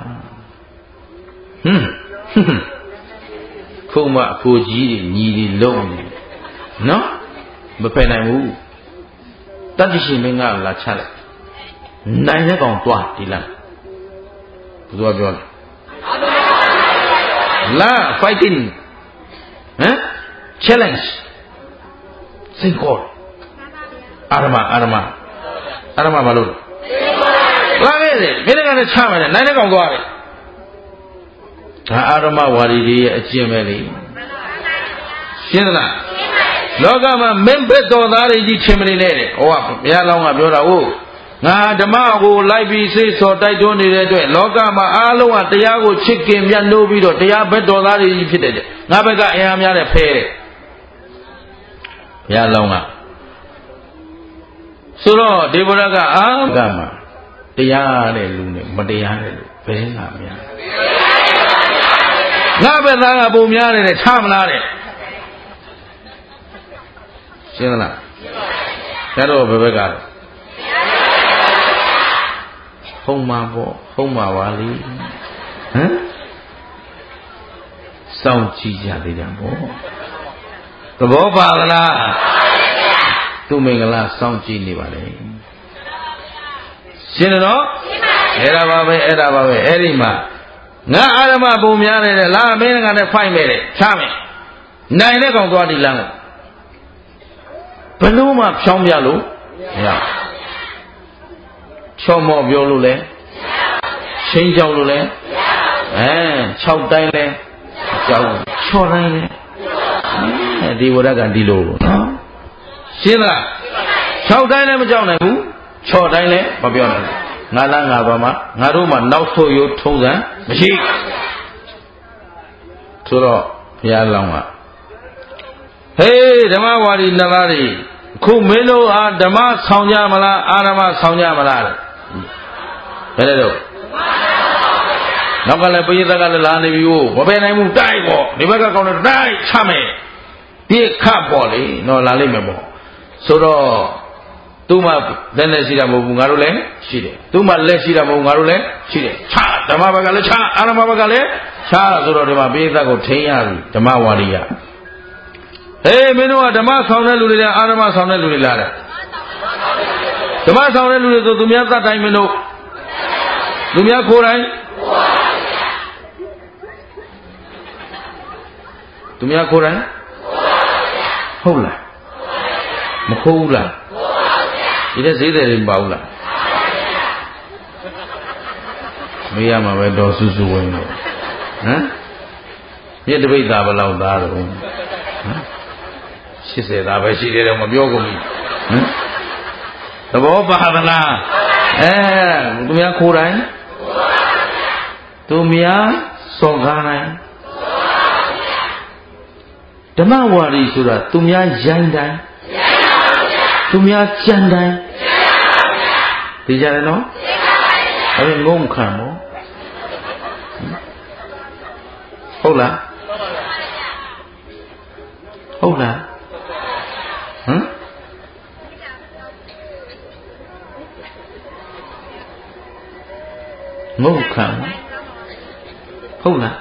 ခုမှအဖိုးကြီးတွေညီတွေလုံးနေနော်မဖယ်နိုင်ဘူးတတ္တိရှင်မင်းကလာချလိုက်နိုင်တဲ့ကောင်သွားဒီလမ်းဘုရားပြောတယ်လာ fighting ဟမ် challenge စိတ်ခေါ်အာရမဘာလို့လာခဲ့တယ်မင်းကလည်းချမယ်နိုင်တဲ့ကောင်သွားတယ်ဒါအာရမဝါဒီတွေရဲ့အကျင့်ပဲလေရှင်းသလားလောကမှာမင်းဘက်တော်သားတွေကြီးထင်မနေနဲ့တဲ့ဟောဘုရားလောင်းကပြောတာဟုတ်ငါဓမ္မကိုလိုက်ပြီးစိတ်စောတိုက်တွန်းနေတဲ့အတွက်လောကမှာအားလုံးကတရားကိုချစ်ခင်မြတ်နိုးပြီးတော့တရားဘက်တော်သားတွေကြီးဖြစ်တဲ့ငါဘက်ကအင်အားများတဲ့ဖဲတဲ့ဘုရားလောင်းကဆိုတော့ဒေဝရကအာကမှာတရားတဲ့လူနဲ့မတရားတဲ့လူဘယ်ငါများငါဘက်သားကပုံများတယ်ချမလားတဲ့ရှင်းလားကျတော့ဘယ်ဘက်ကတော့ဟုတ်မှာပေါ့ဟုတ်မှာပါလေဟမ်စောင့်ကြည့်ကြသေးတယ်ပေါ့သဘောပါလားသူမင်္ဂလာစောင့်ကြည့်နေပါလေရှင်းတယ်နော်အဲ့ဒါပါပဲအဲ့ဒီမှာငါအာရမပုံများတယ်လာမင်းကလည်းဖိုက်မယ်တဲ့ချမယ်နိုင်တဲ့ကောင်သွားဒီလမ်းကိုဘလို့မှဖြောင်းပြလို့မရချော့မော့ပြောလို့လဲချင်းကြောက်လို့လဲ6တိုင်းလဲကြောက်6တိုင်းလဲဒီဝရကဒီလိုနော်ရှင်းလား6တိုင်းလဲမကြောက်နိုင်ဘူး6တိုင်းလဲမပြောနိုင်ဘူးငါလားငါပါမငါတို့မှနောက်ဆိုရိုးထုံးစံမရှိဆိုတော့ဘုရားလောင်းကဟေးဓမ္မဝါဒီနတ်သားတွေခုမင်းတို့အားဓမ္မဆောင်ကြမလားအာရမဆောင်ကြမလားဘယ်လဲတော့နောက်ကလည်းပရိသတ်ကလည်းလာနေပြီမပယ်နိုင်ဘူးတိုက်ပေါ့ဒီဘက်ကကောင်းတယ်တိုက်ချမယ်ပြစ်ခတ်ပေါ့လေနော်လာလိမ့်မယ်ပေါ့ဆိုတော့သူ့မှာလက်နဲ့ရှိတာမဟုတ်ဘူးငါတို့လည်းရှိတယ်သူ့မှာလက်ရှိတာမဟုတ်ငါတို့လည်းရှိတယ်ချဓမ္မဘက်ကလည်းချအာရမဘက်ကလည်းချဆိုတော့ဒီမှာပရိသတ်ကိုထိန်းရပြီဓမ္မဝါဒီယဟေးမင်းတို့ကဓမ္မဆောင်တဲ့လူတွေလားအာရမဆောင်တဲ့လူတွေလားဓမ္မဆောင်တဲ့လူတွေဆိုသူများသတ်တိုင်းမင်းတို့လူများခိုးတိုင်းသူများခိုးတိုင်းဟုတ်လားမခိုးဘူးလားဒီတဲ့ဈေးတယ်တွေမပါဘူးလားမေးရမှာပဲတော်စုစုဝင်လို့ဟမ်မြစ်တပိတ်သားဘယ်လောက်သားတော့ဟမ်80သားပဲရှိသေးတယ်မပြောကုန်ဘူးဟမ်သဘောပါသလားသူများခိုးတိုင်းသူများစော်ကားတိုင်းဓမ္မဝါဒီဆိုတာသူများရိုင်းတိုင်းသူများကြံတိုင်းသိကြတယ်နော်အဲ့ငုံခံမို့ဟုတ်လားဟုတ်လားဟမ်ငုတ်ခံဟုတ်လား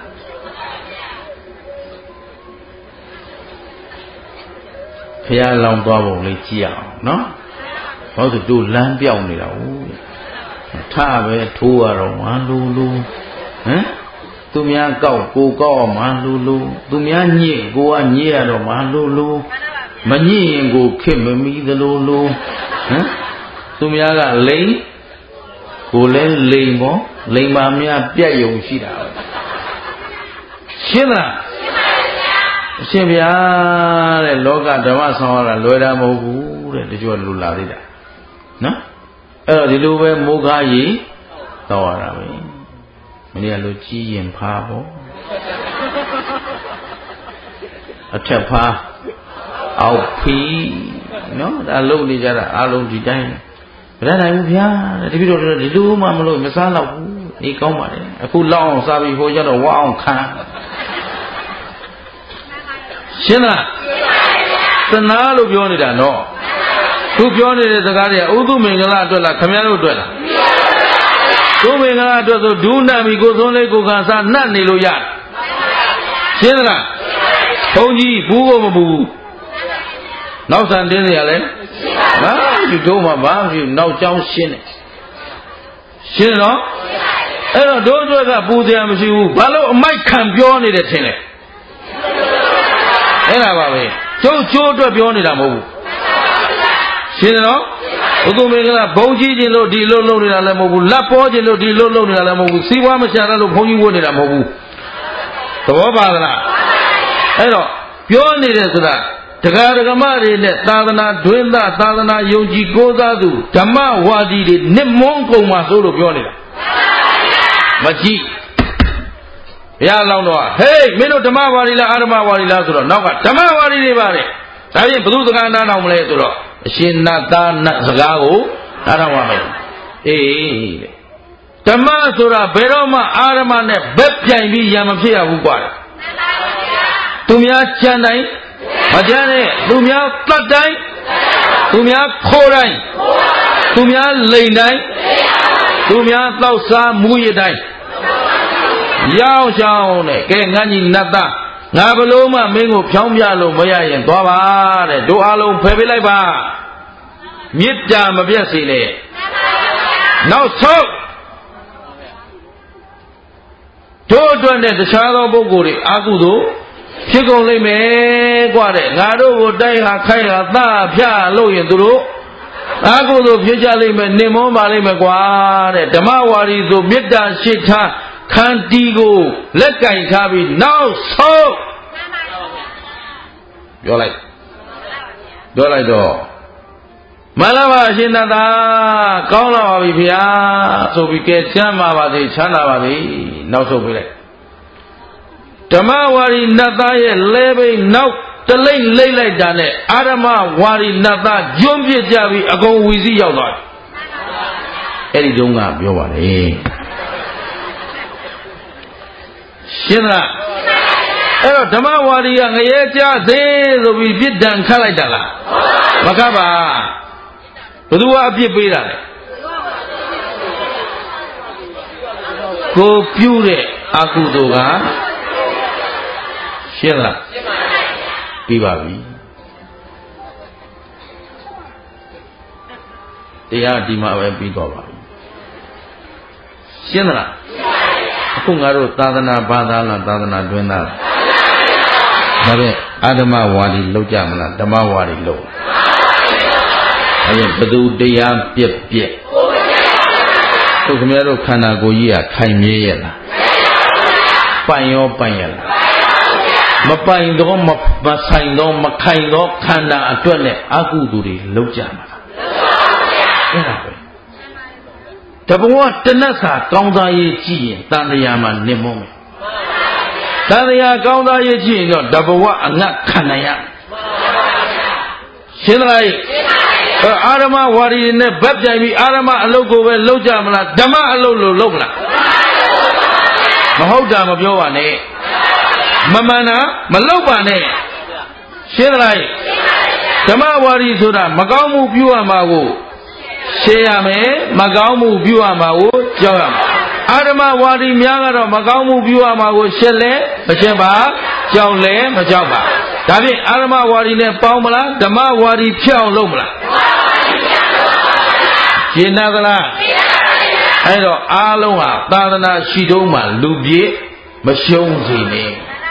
ဖះလောင်းသွားပုံလေးကြည့်အောင်နော်ဟုတ်သူတို့လမ်းပြောင်းနေတာဟုတ်ထပဲထိုးရတော့မလူလူဟမ်သူများကောက်ကိုကောက်မှလူလူသူများညစ်ကိုကညစ်ရတော့မလူလူမညစ်ရင်ကိုခစ်မမီသလိုလိုဟမ်သူများကလိန်ကိုလည်းလိန်ပေါ့လိန်ပါများပြက်ယုံရှိတာရှင်းလားရှင်းပါဗျာရှင်ဗျာတဲ့လောကဓမ္မဆောင်ရတာလွယ်တာမဟုတ်ဘူးတဲ့တချို့လူလာသေးတာနော်အဲ့တော့ဒီလိုပဲမိုးကားကြီးတော့ရတာပဲမင်းကလိုကြီးရင်ဖားပေါ့အထက်ဖားအောက်ဖီးနော်ဒါလုံးနေကြတာအလုံးဒီတိုင်းမရနိုင်ဘူးဗျာတပည့်တော်တို့ဒီလိုမှမလို့မစားတော့ဘူးအေးကောင်းပါလေအခုလောက်အောင်စားပြီးဟိုကျတော့ဝါအောင်ခံရှင်းလားသနာလို့ပြောနေတာနော်သူပြောနေတဲ့စကားတွေကဥသုမင်္ဂလာအတွက်လားခမည်းတော်အတွက်လားသူမင်္ဂလာအတွက်ဆိုဒူးနတ်ပြီးကိုသွန်းလေးကိုခံစားနှက်နေလို့ရတယ်ရှင်းလားဘုန်းကြီးဘူးကိုမဘူးနောက်ဆန်တင်းနေရလဲဟာဒီတို့မှဘာဖြစ်နောက်ကြောင်းရှင်းတယ်ရှင်းနော်အဲ့တော့တို့အတွက်ကပူစရာမရှိဘူးဘာလို့အမိုက်ခံပြောနေတယ်ထင်လဲအဲ့ဒါပါပဲကျိုးအတွက်ပြောနေတာမဟုတ်ဘူးရှင်းနော်ဘုသူမင်္ဂလာဘုံကြီးခြင်းလို့ဒီလိုလုပ်နေတာလည်းမဟုတ်ဘူးလက်ပေါ်ခြင်းလို့ဒီလိုလုပ်နေတာလည်းမဟုတ်ဘူးစီးပွားမချတာလို့ဘုံကြီးဝတ်နေတာမဟုတ်ဘူးသဘောပါသလားအဲ့တော့ပြောနေတယ်ဆိုတာတရားဓမ္မတွေနဲ့သာသနာတွင်သာသနာယုံကြည်ကိုးစားသူဓမ္မဝါဒီတွေနစ်မွန်းကုန်မှာဆိုလို့ပြောနေတာမကြည့်ဘုရားလောင်းတော့ဟေးမင်းတို့ဓမ္မဝါဒီလားအာဓမ္မဝါဒီလားဆိုတော့နောက်ကဓမ္မဝါဒီတွေပါတဲ့ဒါဖြင့်ဘုသူစကားနားတော်မလဲဆိုတော့အရှင်နတ်သားနတ်စကားကိုနားထောင်ရမယ်အေးဓမ္မဆိုတာဘယ်တော့မှအာဓမ္မနဲ့ဘက်ပြိုင်ပြီးရံမဖြစ်ရဘူးကွာသူများကြံတိုင်းမကြမ်းနဲ့သူများတတ်တိုင်းသူများခိုးတိုင်းသူများလိန်တိုင်းသူများတောက်စားမူရတိုင်းရောက်ချောင်းနဲ့ကဲငန်းကြီးနတ်သားငါဘလို့မှမင်းကိုဖြောင်းပြလို့မရရင်သွားပါတဲ့တို့အားလုံးဖယ်ပေးလိုက်ပါမေတ္တာမပြတ်စေနဲ့နောက်ဆုံးတို့အတွက်နဲ့တခြားသောပုဂ္ဂိုလ်တွေအာကုသို့ဖြစ်ကုန်လိမ့်မယ်กว่าတဲ့ငါတို့ကိုတိုက်ဟာခိုက်ဟာသဖြလို့ရင်သူတို့အာကုသို့ဖြစ်ကြလိမ့်မယ်နှင်မွန်းပါလိမ့်မယ်กว่าတဲ့ဓမ္မဝါဒီဆိုမေတ္တာရှိထားခန္တီကိုလက်ကင်ထားပြီးနောက်ဆုံးပြောလိုက်တော့မလာပါအရှင်နတ်သားကောင်းလာပါပြီဗျာဆိုပြီးကဲချမ်းပါပါစေချမ်းသာပါပြီနောက်ဆုံးပြလိုက်ဓမ္မဝါဒီနတ်သားရဲ့လဲပိန်နောက်တလိမ့်လိမ့်လိုက်တာနဲ့အာဓမ္မဝါဒီနတ်သားကျွန်းပြစ်ကြပြီးအကုန်ဝီစီရောက်သွားတယ်အဲ့ဒီတုန်းကပြောပါလေရှင်းလားအဲ့တော့ဓမ္မဝါဒီကငရဲကြသေးဆိုပြီးပြစ်ဒဏ်ခတ်လိုက်တာလားမခတ်ပါဘယ်သူကအပြစ်ပေးတာလဲကိုပြုတဲ့အကုသိုလ်ကရှင်းလားပြီးပါပြီတရားဒီမှာပဲပြီးတော့ပါပြီရှင်းလားအခုငါတို့သာသနာဘာသာလားသာသနာတွင်သားလားဒါပဲအာဓမ္မဝါဒီလောက်ကြမလားဓမ္မဝါဒီလောက်အဲ့ဘသူတရားပြက်ပြက်တို့ခင်ဗျားတို့ခန္ဓာကိုယ်ကြီးကခိုင်မြဲရဲ့လားပိုင်ရောပိုင်ရလားမပိုင်တော့မဆိုင်တော့မခိုင်တော့ခန္ဓာအတွက်နဲ့အကုသိုလ်တွေလောက်ကြမှာလားအဲ့ဒါပဲတဘဝတဏ္ဍစာကောင်းသားရေးကြည့်ရင်တန်တရားမှာနစ်မုံမယ်တန်တရားကောင်းသားရေးကြည့်ရင်တော့တဘဝအငတ်ခံနိုင်ရရှင်းလားအာရမဝါဒီနဲ့ဗတ်ပြိုင်ပြီးအာရမအလုပ်ကိုပဲလုပ်ကြမလားဓမ္မအလုပ်လို့လုပ်မလားမဟုတ်တာမပြောပါနဲ့ Mamana, Malopane, Shedrai, Tamawari Suda, Magamu Buamago, Sheyame, Magamu Buamago, Jawam, Adama Wadi Miagara, Magamu Buamago, Shele, Machemba, Jawle, Majaba, David Adama Wadi Ne Paumala, Dama Wadi Piao Lomla. Jinagala, Ado Aloha, Tadana Shidoma, Lubi, Mashonzini.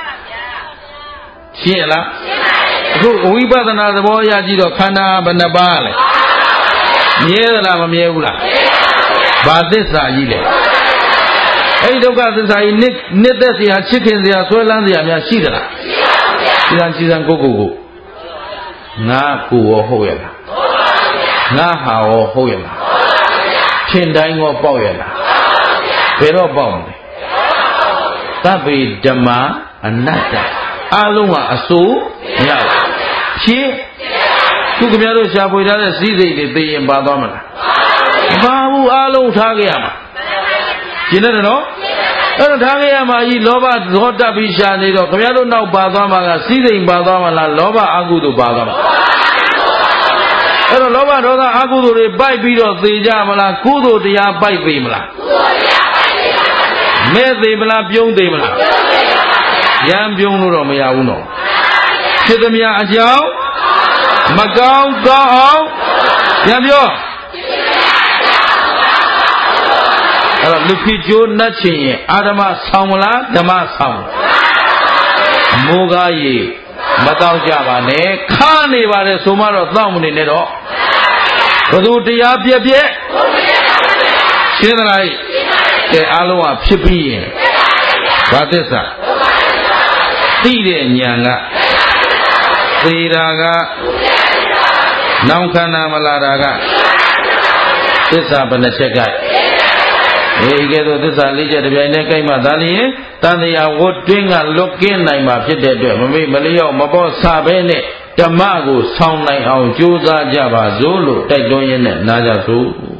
Sheila, who we bought another boy, Yajido, Kana, Banabale. Miela, Miela. But this are Yile. Eight of us I knit that the chickens, the Aswalan, the Amashida. She's and Gogo. Na Pu or Hoyana. Naha or Hoyana. Chendang or Boyana. Pero bomb. Tabi Dama and Nata. Aluma Asu, now. She took me out of Shabuda, the in Badamana. Babu Alu Tagayama. You know? Tagayama, he Loba, Rota Bisha, Commander now Badama, Sida in Badama, Loba Agudu Badama. Loba Roda Agudu, by Bido, the Jamala, Kudu, the Abai Bimla. May they blab young Dimla. Yam Bionu Mayauno. Chidamia Ajao, Magao, Gao, Yamio. Lupijo Nachi, Adama Samula, Dama Sam. Mogayi, Matao Javane, Kani Vare Sumaro Thamuni Nero. Rodutia Pia, Shidrai, the Aloa Pipi. What is that? Tide Nyanga, Tiraga, Naukana Malaraga, this happened to check out. We get this a legend of Yanaka Madani, Tania would drink and look in like my pit, Malia, Mabo Sabene, Tamago, sound like our Juza Java, Zulu, Tadoyan, Najasu.